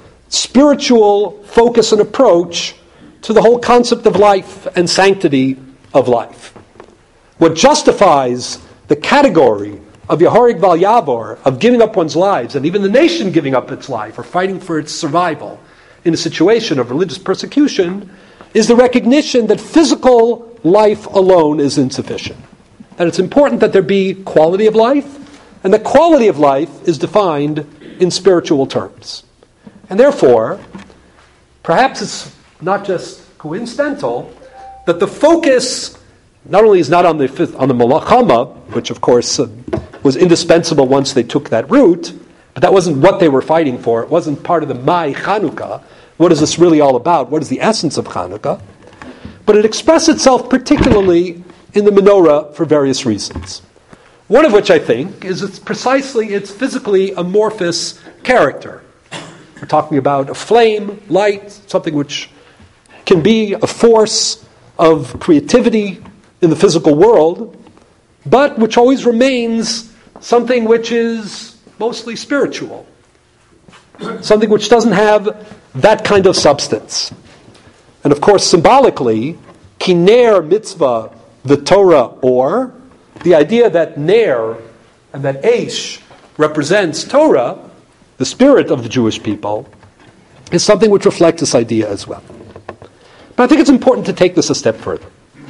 spiritual focus and approach to the whole concept of life and sanctity of life. What justifies the category of Yehorig Val Yavor, of giving up one's lives, and even the nation giving up its life or fighting for its survival in a situation of religious persecution, is the recognition that physical life alone is insufficient. That it's important that there be quality of life, and that quality of life is defined in spiritual terms. And therefore, perhaps it's not just coincidental that the focus not only is not on the on the Malachama, which of course uh, was indispensable once they took that route, but that wasn't what they were fighting for. It wasn't part of the Mai Chanukah. What is this really all about? What is the essence of Chanukah? But it expressed itself particularly in the menorah for various reasons. One of which I think is it's precisely its physically amorphous character. We're talking about a flame, light, something which can be a force of creativity in the physical world, but which always remains something which is mostly spiritual. Something which doesn't have that kind of substance. And of course, symbolically, ki ner mitzvah the Torah or, the idea that ner and that eish represents Torah, the spirit of the Jewish people, is something which reflects this idea as well. But I think it's important to take this a step further.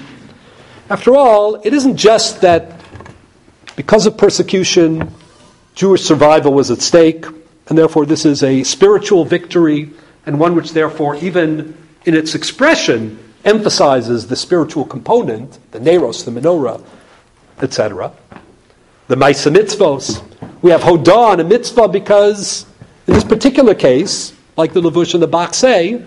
After all, it isn't just that because of persecution, Jewish survival was at stake, and therefore this is a spiritual victory, and one which therefore, even in its expression, emphasizes the spiritual component, the Neiros, the menorah, et cetera. The Maisa Mitzvos. We have Hodah and a mitzvah because, in this particular case, like the Levush and the Bach say,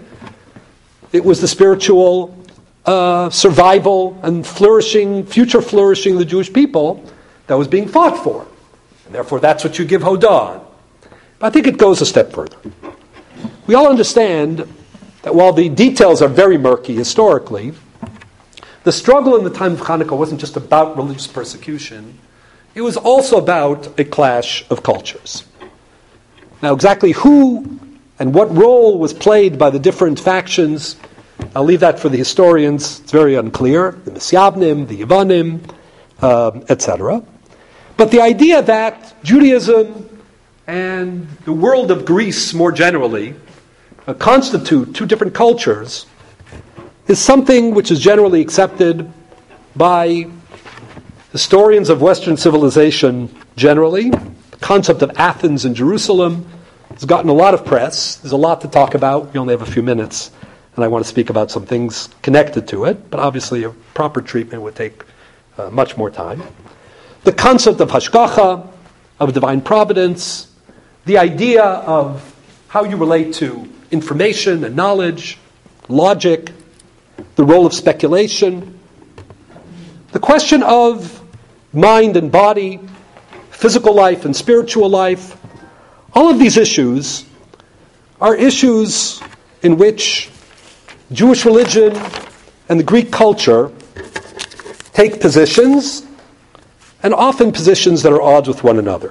it was the spiritual uh, survival and flourishing, future flourishing of the Jewish people that was being fought for. And therefore that's what you give Hodah on. But I think it goes a step further. We all understand that while the details are very murky historically, the struggle in the time of Hanukkah wasn't just about religious persecution. It was also about a clash of cultures. Now, exactly who and what role was played by the different factions, I'll leave that for the historians. It's very unclear. The Misyavnim, the Yevanim, um, et cetera. But the idea that Judaism and the world of Greece more generally uh, constitute two different cultures is something which is generally accepted by historians of Western civilization generally. The concept of Athens and Jerusalem has gotten a lot of press. There's a lot to talk about. We only have a few minutes, and I want to speak about some things connected to it, but obviously a proper treatment would take uh, much more time. The concept of hashgacha, of divine providence, the idea of how you relate to information and knowledge, logic, the role of speculation, the question of mind and body, physical life and spiritual life. All of these issues are issues in which Jewish religion and the Greek culture take positions, and often positions that are at odds with one another.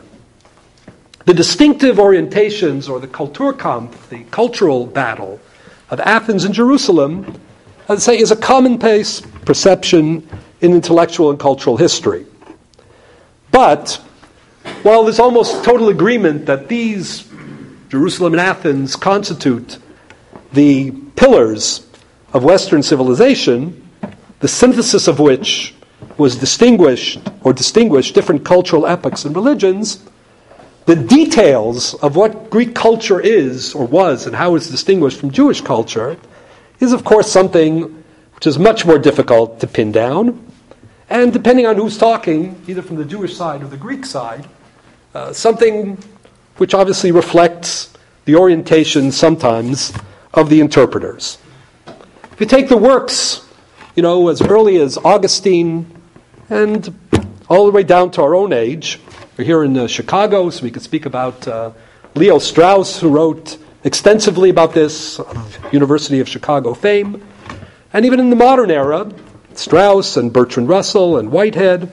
The distinctive orientations, or the Kulturkampf, the cultural battle of Athens and Jerusalem, I'd say, is a commonplace perception in intellectual and cultural history. But while there's almost total agreement that these, Jerusalem and Athens, constitute the pillars of Western civilization, the synthesis of which was distinguished or distinguished different cultural epochs and religions, the details of what Greek culture is or was and how it's distinguished from Jewish culture is, of course, something which is much more difficult to pin down. And depending on who's talking, either from the Jewish side or the Greek side, uh, something which obviously reflects the orientation sometimes of the interpreters. If you take the works, you know, as early as Augustine and all the way down to our own age, we're here in uh, Chicago, so we could speak about uh, Leo Strauss, who wrote extensively about this, of University of Chicago fame. And even in the modern era, Strauss and Bertrand Russell and Whitehead,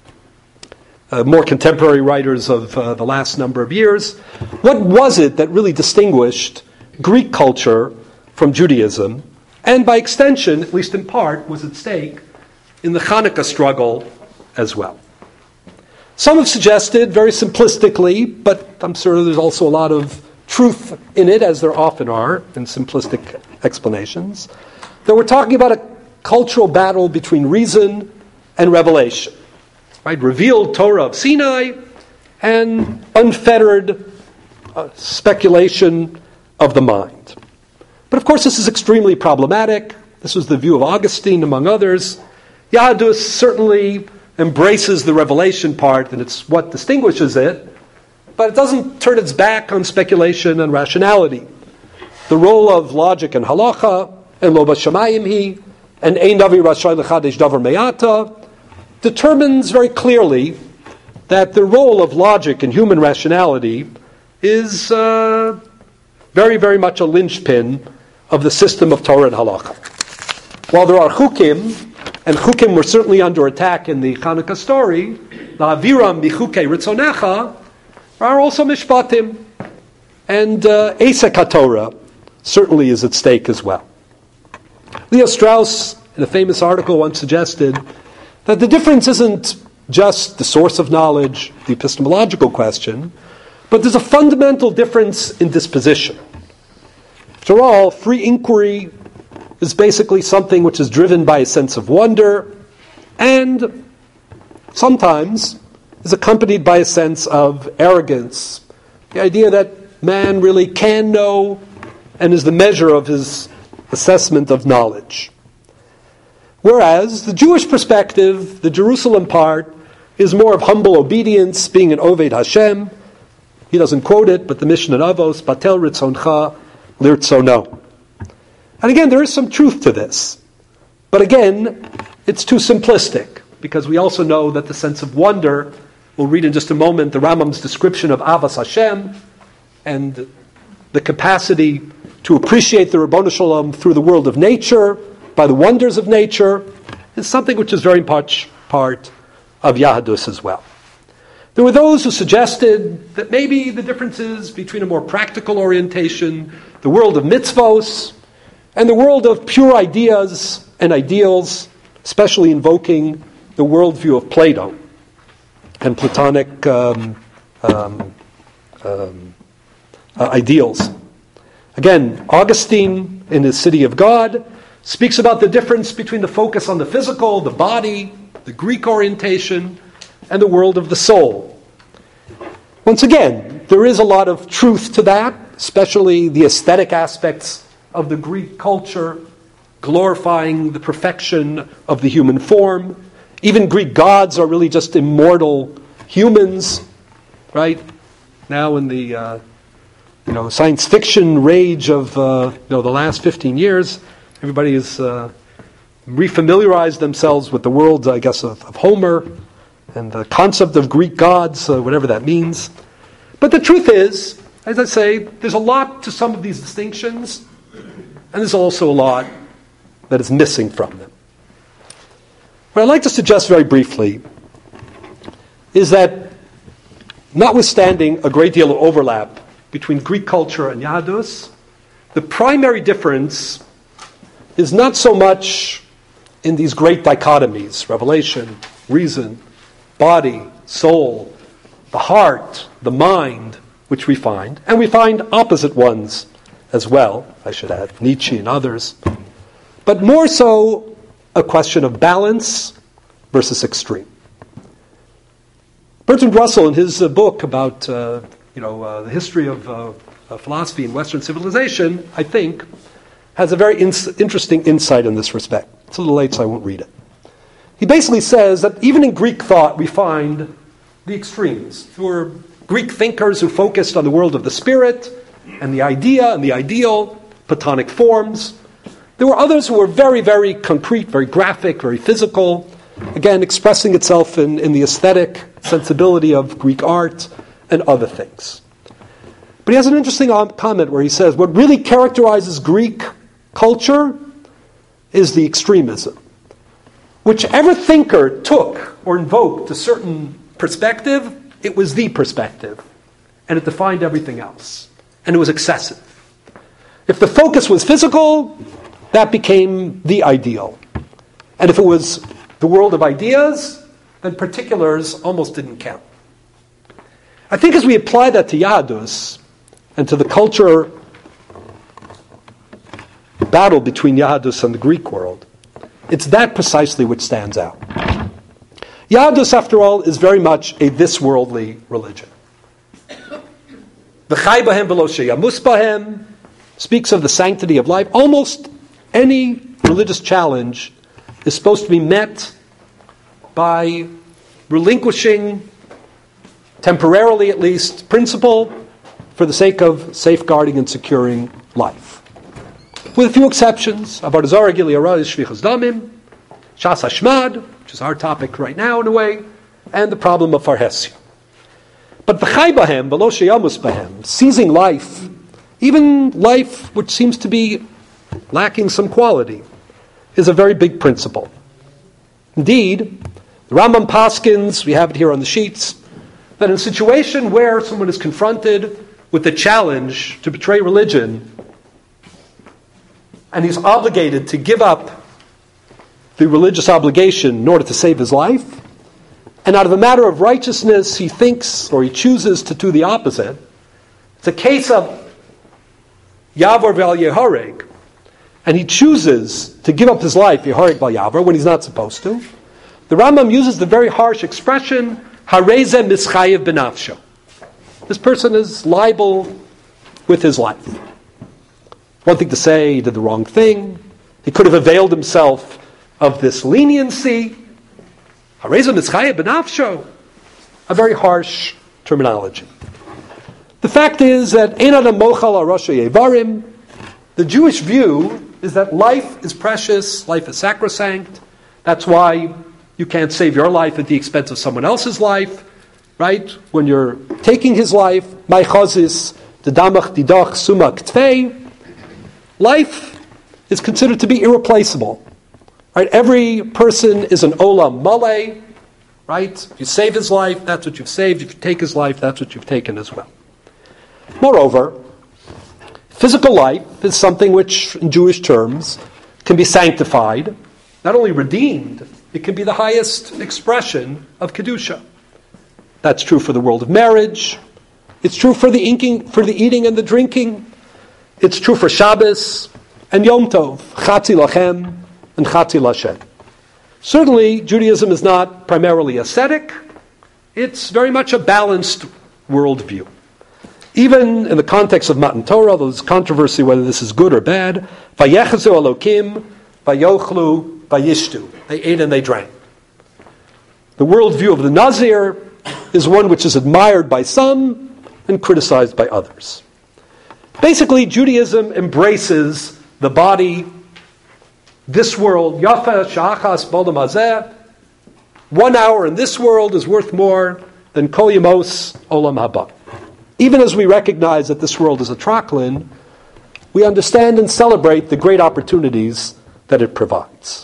uh, more contemporary writers of uh, the last number of years. What was it that really distinguished Greek culture from Judaism, and by extension, at least in part, was at stake in the Hanukkah struggle as well? Some have suggested, very simplistically, but I'm sure there's also a lot of truth in it, as there often are in simplistic explanations, that we're talking about a cultural battle between reason and revelation, right? Revealed Torah of Sinai and unfettered uh, speculation of the mind. But of course, this is extremely problematic. This was the view of Augustine, among others. Yahadus certainly embraces the revelation part, and it's what distinguishes it, but it doesn't turn its back on speculation and rationality. The role of logic and halacha, and lo b'shamayim hi, and ein navi rashai lechadesh davar me'ata, determines very clearly that the role of logic and human rationality is uh, very, very much a linchpin of the system of Torah and halacha. While there are chukim, and chukim were certainly under attack in the Hanukkah story, la'aviram bichukei ritzonecha, are also mishpatim, and uh, Esek HaTorah certainly is at stake as well. Leo Strauss, in a famous article, once suggested that the difference isn't just the source of knowledge, the epistemological question, but there's a fundamental difference in disposition. After all, free inquiry is basically something which is driven by a sense of wonder and sometimes is accompanied by a sense of arrogance. The idea that man really can know and is the measure of his assessment of knowledge. Whereas the Jewish perspective, the Jerusalem part, is more of humble obedience, being an Oved Hashem. He doesn't quote it, but the Mishnah Avos, Batel Ritzoncha Lirtzono. And again, there is some truth to this. But again, it's too simplistic, because we also know that the sense of wonder, we'll read in just a moment the Rambam's description of Avas Hashem, and the capacity to appreciate the Ribono Shel Olam through the world of nature, by the wonders of nature, is something which is very much part of Yahadus as well. There were those who suggested that maybe the difference is between a more practical orientation, the world of mitzvos, and the world of pure ideas and ideals, especially invoking the worldview of Plato and Platonic um, um, um, uh, ideals. Again, Augustine, in his City of God, speaks about the difference between the focus on the physical, the body, the Greek orientation, and the world of the soul. Once again, there is a lot of truth to that, especially the aesthetic aspects of the Greek culture, glorifying the perfection of the human form. Even Greek gods are really just immortal humans, right? Now in the uh, you know science fiction rage of uh, you know the last fifteen years, everybody has uh, refamiliarized themselves with the world, I guess, of, of Homer and the concept of Greek gods, uh, whatever that means. But the truth is, as I say, there's a lot to some of these distinctions, and there's also a lot that is missing from them. What I'd like to suggest very briefly is that, notwithstanding a great deal of overlap between Greek culture and Yahadus, the primary difference is not so much in these great dichotomies, revelation, reason, body, soul, the heart, the mind, which we find, and we find opposite ones as well, I should add, Nietzsche and others, but more so a question of balance versus extreme. Bertrand Russell, in his uh, book about uh, you know uh, the history of uh, uh, philosophy in Western civilization, I think, has a very ins- interesting insight in this respect. It's a little late, so I won't read it. He basically says that even in Greek thought, we find the extremes. There were Greek thinkers who focused on the world of the spirit and the idea and the ideal, Platonic forms. There were others who were very, very concrete, very graphic, very physical, again, expressing itself in, in the aesthetic sensibility of Greek art and other things. But he has an interesting comment where he says, what really characterizes Greek culture is the extremism. Whichever thinker took or invoked a certain perspective, it was the perspective, and it defined everything else, and it was excessive. If the focus was physical, that became the ideal. And if it was the world of ideas, then particulars almost didn't count. I think as we apply that to Yahadus and to the culture battle between Yahadus and the Greek world, it's that precisely which stands out. Yahadus, after all, is very much a this-worldly religion. V'chai bahem v'lo sheyamus bahem speaks of the sanctity of life. Almost any religious challenge is supposed to be met by relinquishing, temporarily at least, principle for the sake of safeguarding and securing life. With a few exceptions, Avodah Zarah, Gilui Hara, Shvichas Damim, Shas Hashmad, which is our topic right now in a way, and the problem of Farhesya. But V'chai bahem v'lo sheyamus bahem, seizing life, even life which seems to be lacking some quality, is a very big principle. Indeed, the Rambam paskins, we have it here on the sheets, that in a situation where someone is confronted with the challenge to betray religion, and he's obligated to give up the religious obligation in order to save his life, and out of a matter of righteousness he thinks or he chooses to do the opposite, it's a case of Yavor Val Yehareg, and he chooses to give up his life, Yehareg Val Yavor, when he's not supposed to. The Rambam uses the very harsh expression, Hareze Mischayev Benafsho. This person is liable with his life. One thing to say, he did the wrong thing. He could have availed himself of this leniency. Hareze Mischayev Benafsho. A very harsh terminology. The fact is that Ein Adam Mochal Arosha Yevarim, the Jewish view is that life is precious, life is sacrosanct. That's why you can't save your life at the expense of someone else's life, right? When you're taking his life, my chazis, the damach didach suma k'tvei, life is considered to be irreplaceable, right? Every person is an olam maleh, right? If you save his life, that's what you've saved. If you take his life, that's what you've taken as well. Moreover, physical life is something which, in Jewish terms, can be sanctified, not only redeemed, it can be the highest expression of Kedusha. That's true for the world of marriage. It's true for the inking, for the eating and the drinking. It's true for Shabbos and Yom Tov, Chatzi Lachem and Chatzi Lashem. Certainly, Judaism is not primarily ascetic. It's very much a balanced worldview. Even in the context of Matan Torah, there's controversy whether this is good or bad. Vayechazu Elokim, Vayochlu, Vayishtu. They ate and they drank. The worldview of the Nazir is one which is admired by some and criticized by others. Basically, Judaism embraces the body, this world, Yafa Sha'achas B'Olam Hazeh. One hour in this world is worth more than Kol Yemos Olam Haba. Even as we recognize that this world is a trachlin, we understand and celebrate the great opportunities that it provides.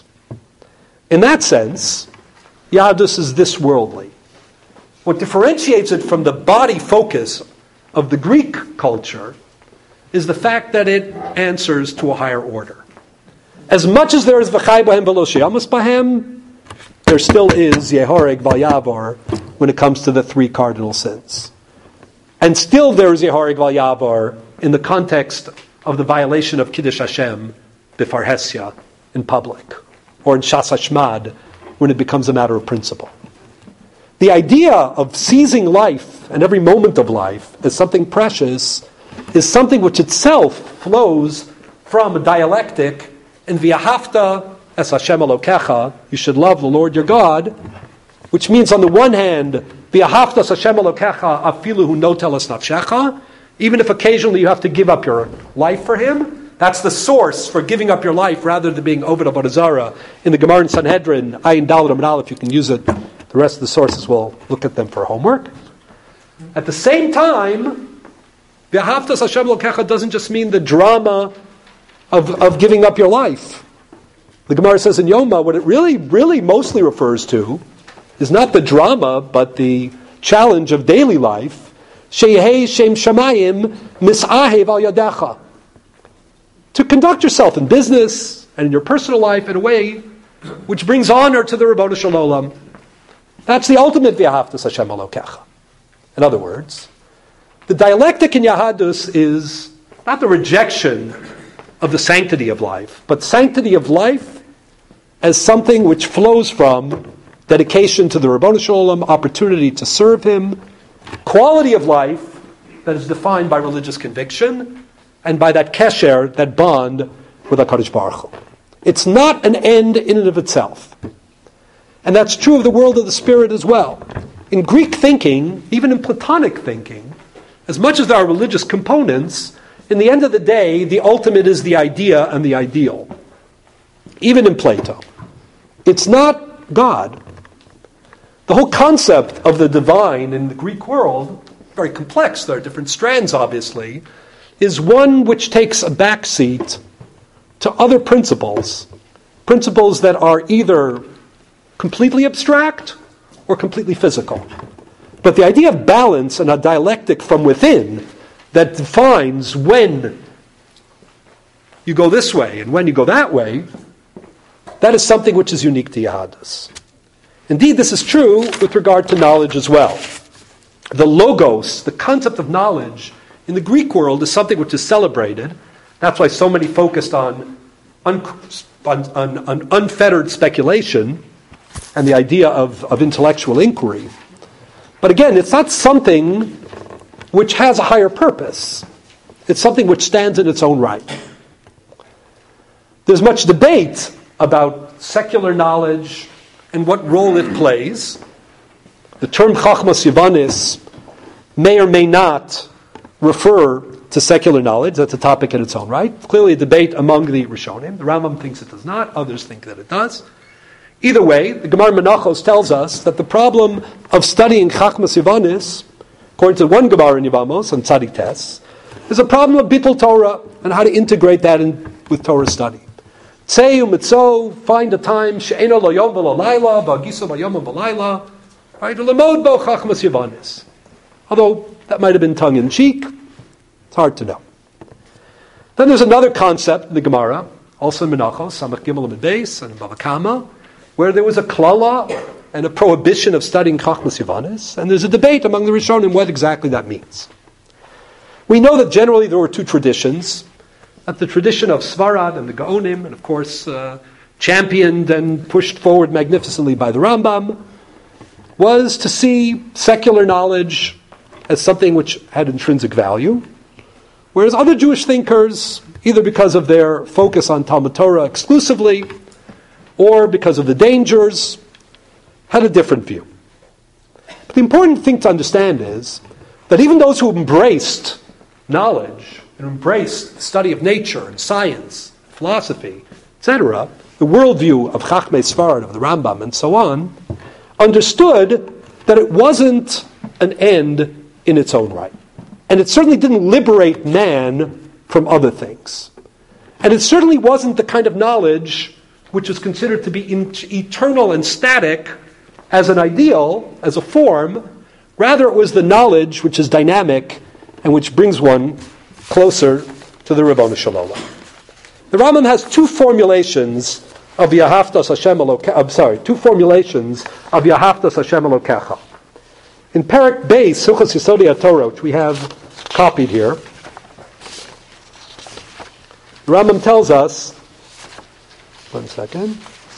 In that sense, Yahadus is this worldly. What differentiates it from the body focus of the Greek culture is the fact that it answers to a higher order. as much as there is v'chai b'hem v'lo sheyamus b'hem, there still is Yehoreg Val Yavar when it comes to the three cardinal sins. And still there is Yehoreg Val Yavar in the context of the violation of Kiddush Hashem b'farhesia in public, or in Shas Hashmad when it becomes a matter of principle. The idea of seizing life and every moment of life as something precious is something which itself flows from a dialectic in V'ahavta es Hashem Elokecha, you should love the Lord your God, which means on the one hand, V'ahavta es Hashem Elokecha afilu hu notel es nafshecha, even if occasionally you have to give up your life for Him. That's the source for giving up your life rather than being Oved Avodah Zarah. In the Gemara in Sanhedrin, Ayin Daled Amud Aleph, you can use it. The rest of the sources will look at them for homework. At the same time, V'ahavta es Hashem Elokecha doesn't just mean the drama of, of giving up your life. The Gemara says in Yoma, what it really, really mostly refers to is not the drama, but the challenge of daily life. Sheyehei Shem Shamayim Misahev Al Yadecha. To conduct yourself in business and in your personal life in a way which brings honor to the Ribono Shel Olam. That's the ultimate V'ahavta es Hashem Elokecha. In other words, the dialectic in Yahadus is not the rejection of the sanctity of life, but sanctity of life as something which flows from dedication to the Ribono Shel Olam, opportunity to serve Him, quality of life that is defined by religious conviction, and by that kesher, that bond with HaKadosh Baruch Hu. It's not an end in and of itself. And that's true of the world of the spirit as well. In Greek thinking, even in Platonic thinking, as much as there are religious components, in the end of the day, the ultimate is the idea and the ideal. Even in Plato. It's not God. The whole concept of the divine in the Greek world, very complex, there are different strands obviously, is one which takes a backseat to other principles, principles that are either completely abstract or completely physical. But the idea of balance and a dialectic from within that defines when you go this way and when you go that way, that is something which is unique to Yahadus. Indeed, this is true with regard to knowledge as well. The logos, the concept of knowledge, in the Greek world is something which is celebrated. That's why so many focused on, un, on, on, on unfettered speculation and the idea of, of intellectual inquiry. But again, it's not something which has a higher purpose. It's something which stands in its own right. There's much debate about secular knowledge and what role it plays. The term Chachmas Yavanis may or may not refer to secular knowledge. That's a topic in its own right. Clearly a debate among the Rishonim. The Rambam thinks it does not. Others think that it does. Either way, the Gemara Menachos tells us that the problem of studying Chachmas Yavanis, according to one Gemara in Yevamos on Tzadik Tes, is a problem of Bittul Torah and how to integrate that in with Torah study. Tzeu mitzo, find a time, she'eno lo yom v'lo laila, v'agiso v'yom v'layla, right, l'mod bo Chachmas Yavanis. Although that might have been tongue-in-cheek, it's hard to know. Then there's another concept in the Gemara, also in Menachos, Samach Gimel and Beis, and in Bava Kama, where there was a klala and a prohibition of studying Chachmas Yavanis, and there's a debate among the Rishonim what exactly that means. We know that generally there were two traditions, that the tradition of Svarad and the Gaonim, and of course uh, championed and pushed forward magnificently by the Rambam, was to see secular knowledge as something which had intrinsic value, whereas other Jewish thinkers, either because of their focus on Talmud Torah exclusively, or because of the dangers, had a different view. But the important thing to understand is that even those who embraced knowledge, and embraced the study of nature and science, philosophy, et cetera, the worldview of Chachmei Sfarad, of the Rambam, and so on, understood that it wasn't an end in its own right. And it certainly didn't liberate man from other things. And it certainly wasn't the kind of knowledge which is considered to be in- eternal and static as an ideal, as a form. Rather, it was the knowledge which is dynamic and which brings one closer to the Ribono Shel Olam. The Rambam has two formulations of Yahavtas Hashem Elokecha. I'm sorry, two formulations of Yahavtas Hashem Elokecha. In Perek Beis, Hilchos Yesodei HaTorah, which we have copied here, the Rambam tells us, one second.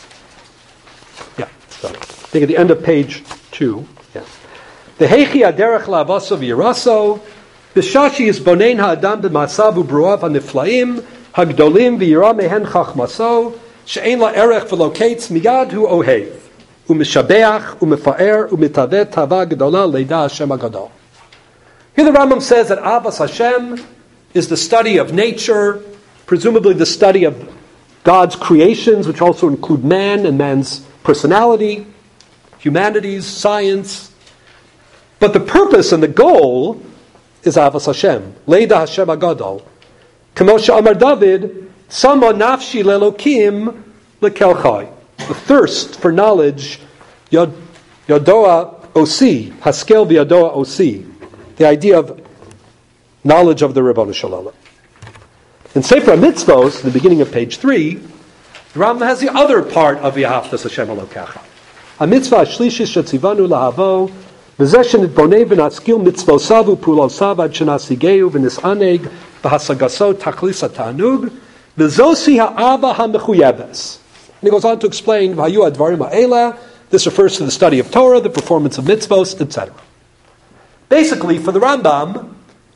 Yeah, sorry. I think at the end of page two. Yeah. The Heichi Aderech La'avaso V'Yiraso, B'Shashi Yisbonein Ha'adam B'Masav U'Bruav HaNiflaim, Hagdolim V'Yira Mehen Chachmaso, She'ein La'erech V'Lo Kates Miyad Hu Ohev, U'Mishabeach U'Mefa'er U'Mitavet Tava Gedola Leida Hashem HaGadol. Here the Rambam says that Avas Hashem is the study of nature, presumably the study of God's creations, which also include man and man's personality, humanities, science. But the purpose and the goal is Avas Hashem, Leida Hashem HaGadol. K'moshe Amar David, Samo Nafshi Lelokim Lekelchai. The thirst for knowledge, Yod, Yodoa Osi, Haskel V'Yodoa Osi. The idea of knowledge of the Ribono Shel Olam. In Sefer HaMitzvos, the beginning of page three, the Rambam has the other part of Yahavtas Hashem Elokecha. HaMitzvah HaShlishis Shetzivanu Lahavo, V'zeh Shenitbonei V'natzkil Mitzvosav U'Pulosav Ad Shenasigeu V'Nisaneg V'Hasagaso Tachlis HaTanug V'zosi Ha'ava HaMechuyebes. And he goes on to explain V'hayu Advarim Ha'ela. This refers to the study of Torah, the performance of mitzvos, et cetera. Basically, for the Rambam,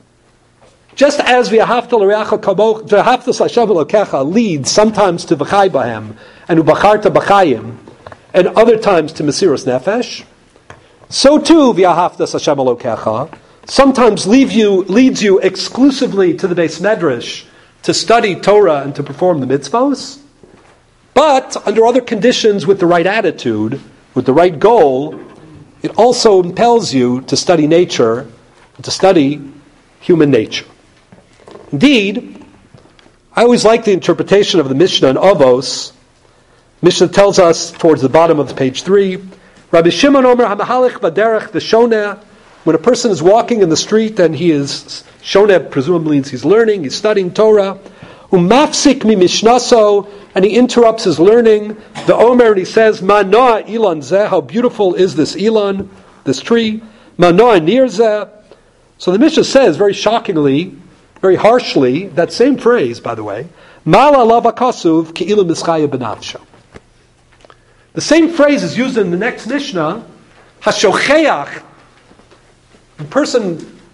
just as V'ahavta Hashem Elokecha leads sometimes to V'chai Bahem and U'bacharta B'chayim, and other times to Mesiras Nefesh, so too V'ahavta Hashem Elokecha sometimes leave you, leads you exclusively to the Beis Medrash to study Torah and to perform the mitzvos, but under other conditions with the right attitude, with the right goal, it also impels you to study nature, to study human nature. Indeed, I always like the interpretation of the Mishnah in Avos. Mishnah tells us towards the bottom of page three, Rabbi Shimon Omer HaMahalech Baderech V'Shoneh, when a person is walking in the street and he is, Shoneh presumably means he's learning, he's studying Torah, Umafsik mi Mishnaso, and he interrupts his learning, the Omer, and he says, Ma noa ilan zeh, how beautiful is this ilan, this tree, Ma noa nir zeh. So the Mishnah says, very shockingly, very harshly, that same phrase, by the way, Mala lava kasuv ki'ilu mischaya benafsho. The same phrase is used in the next Mishnah, Hashocheach. The person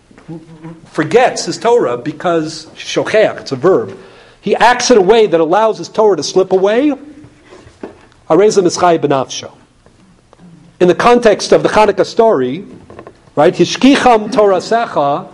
forgets his Torah because shocheach, it's a verb. He acts in a way that allows his Torah to slip away. Hareza mischaya benafsho. In the context of the Chanukah story, right? Hishkicham Torah secha.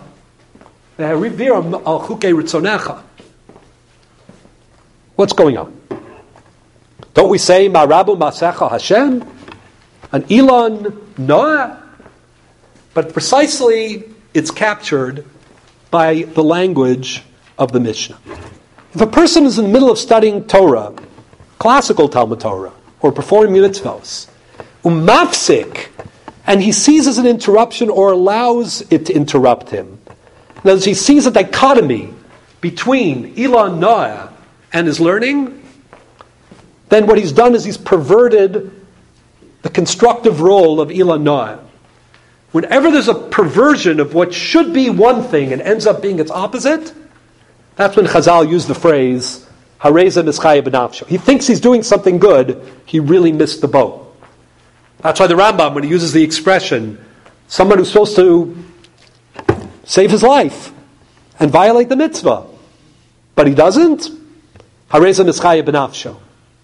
What's going on? Don't we say Marabu Masecha Hashem? An Ilan Noah? But precisely it's captured by the language of the Mishnah. If a person is in the middle of studying Torah, classical Talmud Torah, or performing mitzvos, umafsik, and he sees as an interruption or allows it to interrupt him, in other words, he sees a dichotomy between Ilan Noah and his learning, then what he's done is he's perverted the constructive role of Ilan Noah. Whenever there's a perversion of what should be one thing and ends up being its opposite, that's when Chazal used the phrase, Hareza mischaya benafsho. He thinks he's doing something good, he really missed the boat. That's why the Rambam, when he uses the expression, someone who's supposed to save his life and violate the mitzvah, but he doesn't, Hareza mischaya benafsho.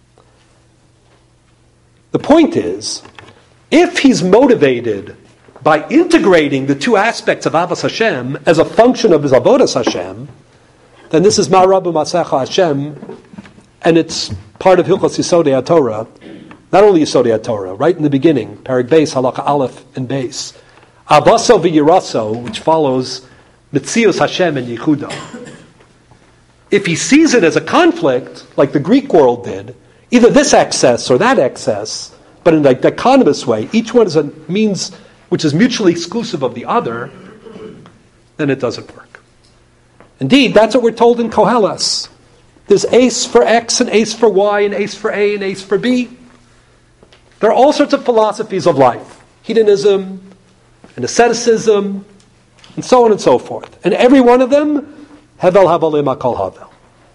The point is, if he's motivated by integrating the two aspects of Avos Hashem as a function of his Avodas Hashem, then this is Ma'arabu Masecha Hashem, and it's part of Hilchos Yesodei HaTorah, not only Yesodei HaTorah, right in the beginning, Perek Beis, Halakha Aleph and Beis. Avaso v'yiraso, which follows Metzius Hashem and Yehuda. If he sees it as a conflict, like the Greek world did, either this excess or that excess, but in a dichotomous way, each one is a means which is mutually exclusive of the other, then it doesn't work. Indeed, that's what we're told in Koheles. There's ace for X and ace for Y and ace for A and ace for B. There are all sorts of philosophies of life. Hedonism and asceticism and so on and so forth. And every one of them, Hevel Havalim Akol Havel.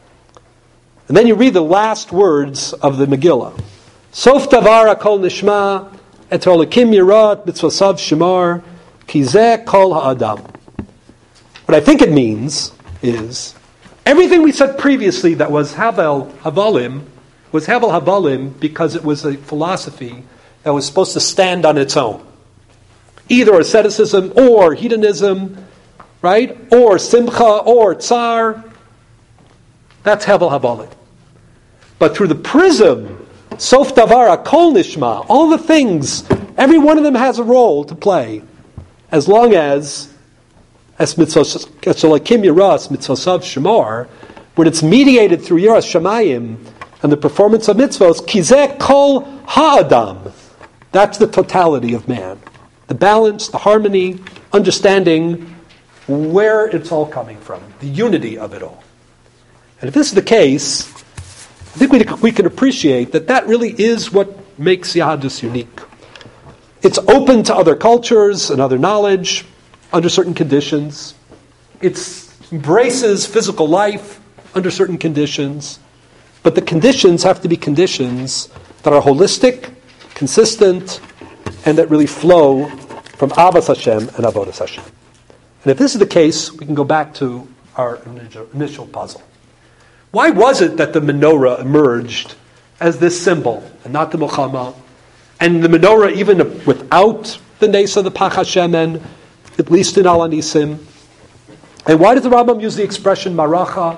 And then you read the last words of the Megillah. Sof Davar Akol Nishma Et Holikim Yirat Mitzvosav Shemar Kizeh Kol Ha'adam. What I think it means is everything we said previously that was Havel Havalim was Hevel Havalim because it was a philosophy that was supposed to stand on its own. Either asceticism or hedonism, right? Or simcha or tsar. That's Hevel Havalim. But through the prism, Sof Davar Kol Nishma, all the things, every one of them has a role to play, as long as as mitzvos Shalakim Yiras Mitzvosav Shemar, when it's mediated through Yiras Shamayim and the performance of mitzvos, Kizeh Kol Ha'adam. That's the totality of man. The balance, the harmony, understanding where it's all coming from, the unity of it all. And if this is the case, I think we, we can appreciate that that really is what makes Yahadus unique. It's open to other cultures and other knowledge under certain conditions. It embraces physical life under certain conditions. But the conditions have to be conditions that are holistic, consistent, and that really flow from Avos Hashem and Avodas Hashem. And if this is the case, we can go back to our initial puzzle. Why was it that the menorah emerged as this symbol, and not the Milchama? And the menorah, even without the Nes of the Pach HaShemen, at least in Al Anisim? And why does the Rambam use the expression Maracha?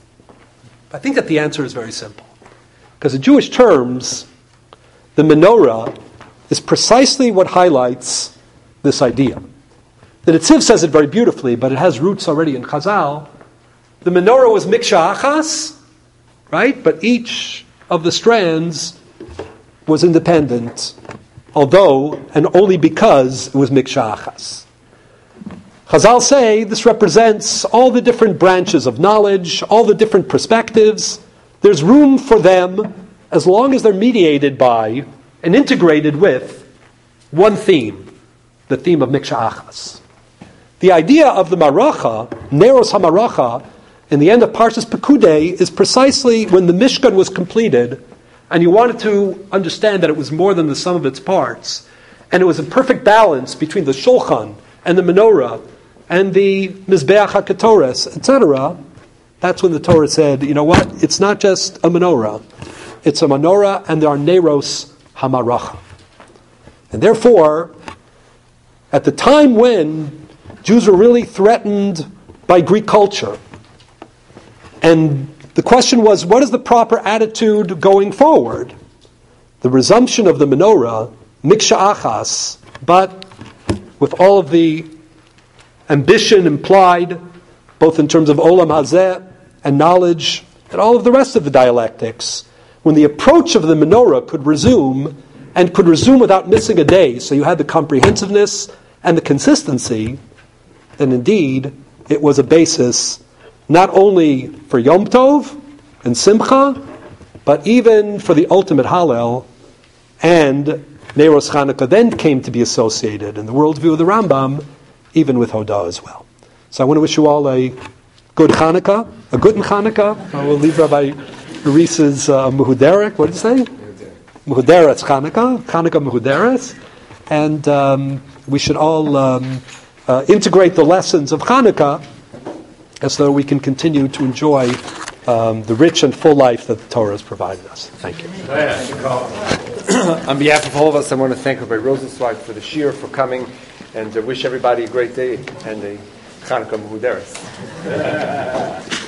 I think that the answer is very simple. Because in Jewish terms, the menorah is precisely what highlights this idea. The Netziv says it very beautifully, but it has roots already in Chazal. The menorah was miksha achas, right? But each of the strands was independent, although, and only because it was miksha achas. Chazal say this represents all the different branches of knowledge, all the different perspectives. There's room for them as long as they're mediated by and integrated with one theme, the theme of miksha achas. The idea of the maracha, Neros HaMaracha, in the end of Parshas Pekudei, is precisely when the Mishkan was completed, and you wanted to understand that it was more than the sum of its parts, and it was a perfect balance between the Shulchan and the Menorah and the Mizbeach HaKetores, et cetera. That's when the Torah said, you know what? It's not just a menorah. It's a menorah, and there are Neros HaMaracha. And therefore, at the time when Jews were really threatened by Greek culture, and the question was, what is the proper attitude going forward? The resumption of the menorah, miksha achas, but with all of the ambition implied, both in terms of olam hazeh and knowledge, and all of the rest of the dialectics, when the approach of the menorah could resume, and could resume without missing a day, so you had the comprehensiveness and the consistency, then indeed it was a basis not only for Yom Tov and Simcha, but even for the ultimate Hallel, and Neiros Chanukah then came to be associated in the worldview of the Rambam, even with Hodah as well. So I want to wish you all a good Chanukah, a good Chanukah. I will leave Rabbi Reese's uh, Mehuderek, what did you say? Mehuderes Chanukah, Chanukah Mehuderes, and um, we should all um, uh, integrate the lessons of Chanukah as though we can continue to enjoy um, the rich and full life that the Torah has provided us. Thank you. On behalf of all of us, I want to thank Rabbi Rosenzweig for the shir, for coming, and uh, wish everybody a great day and a Chanukah Mehuderes.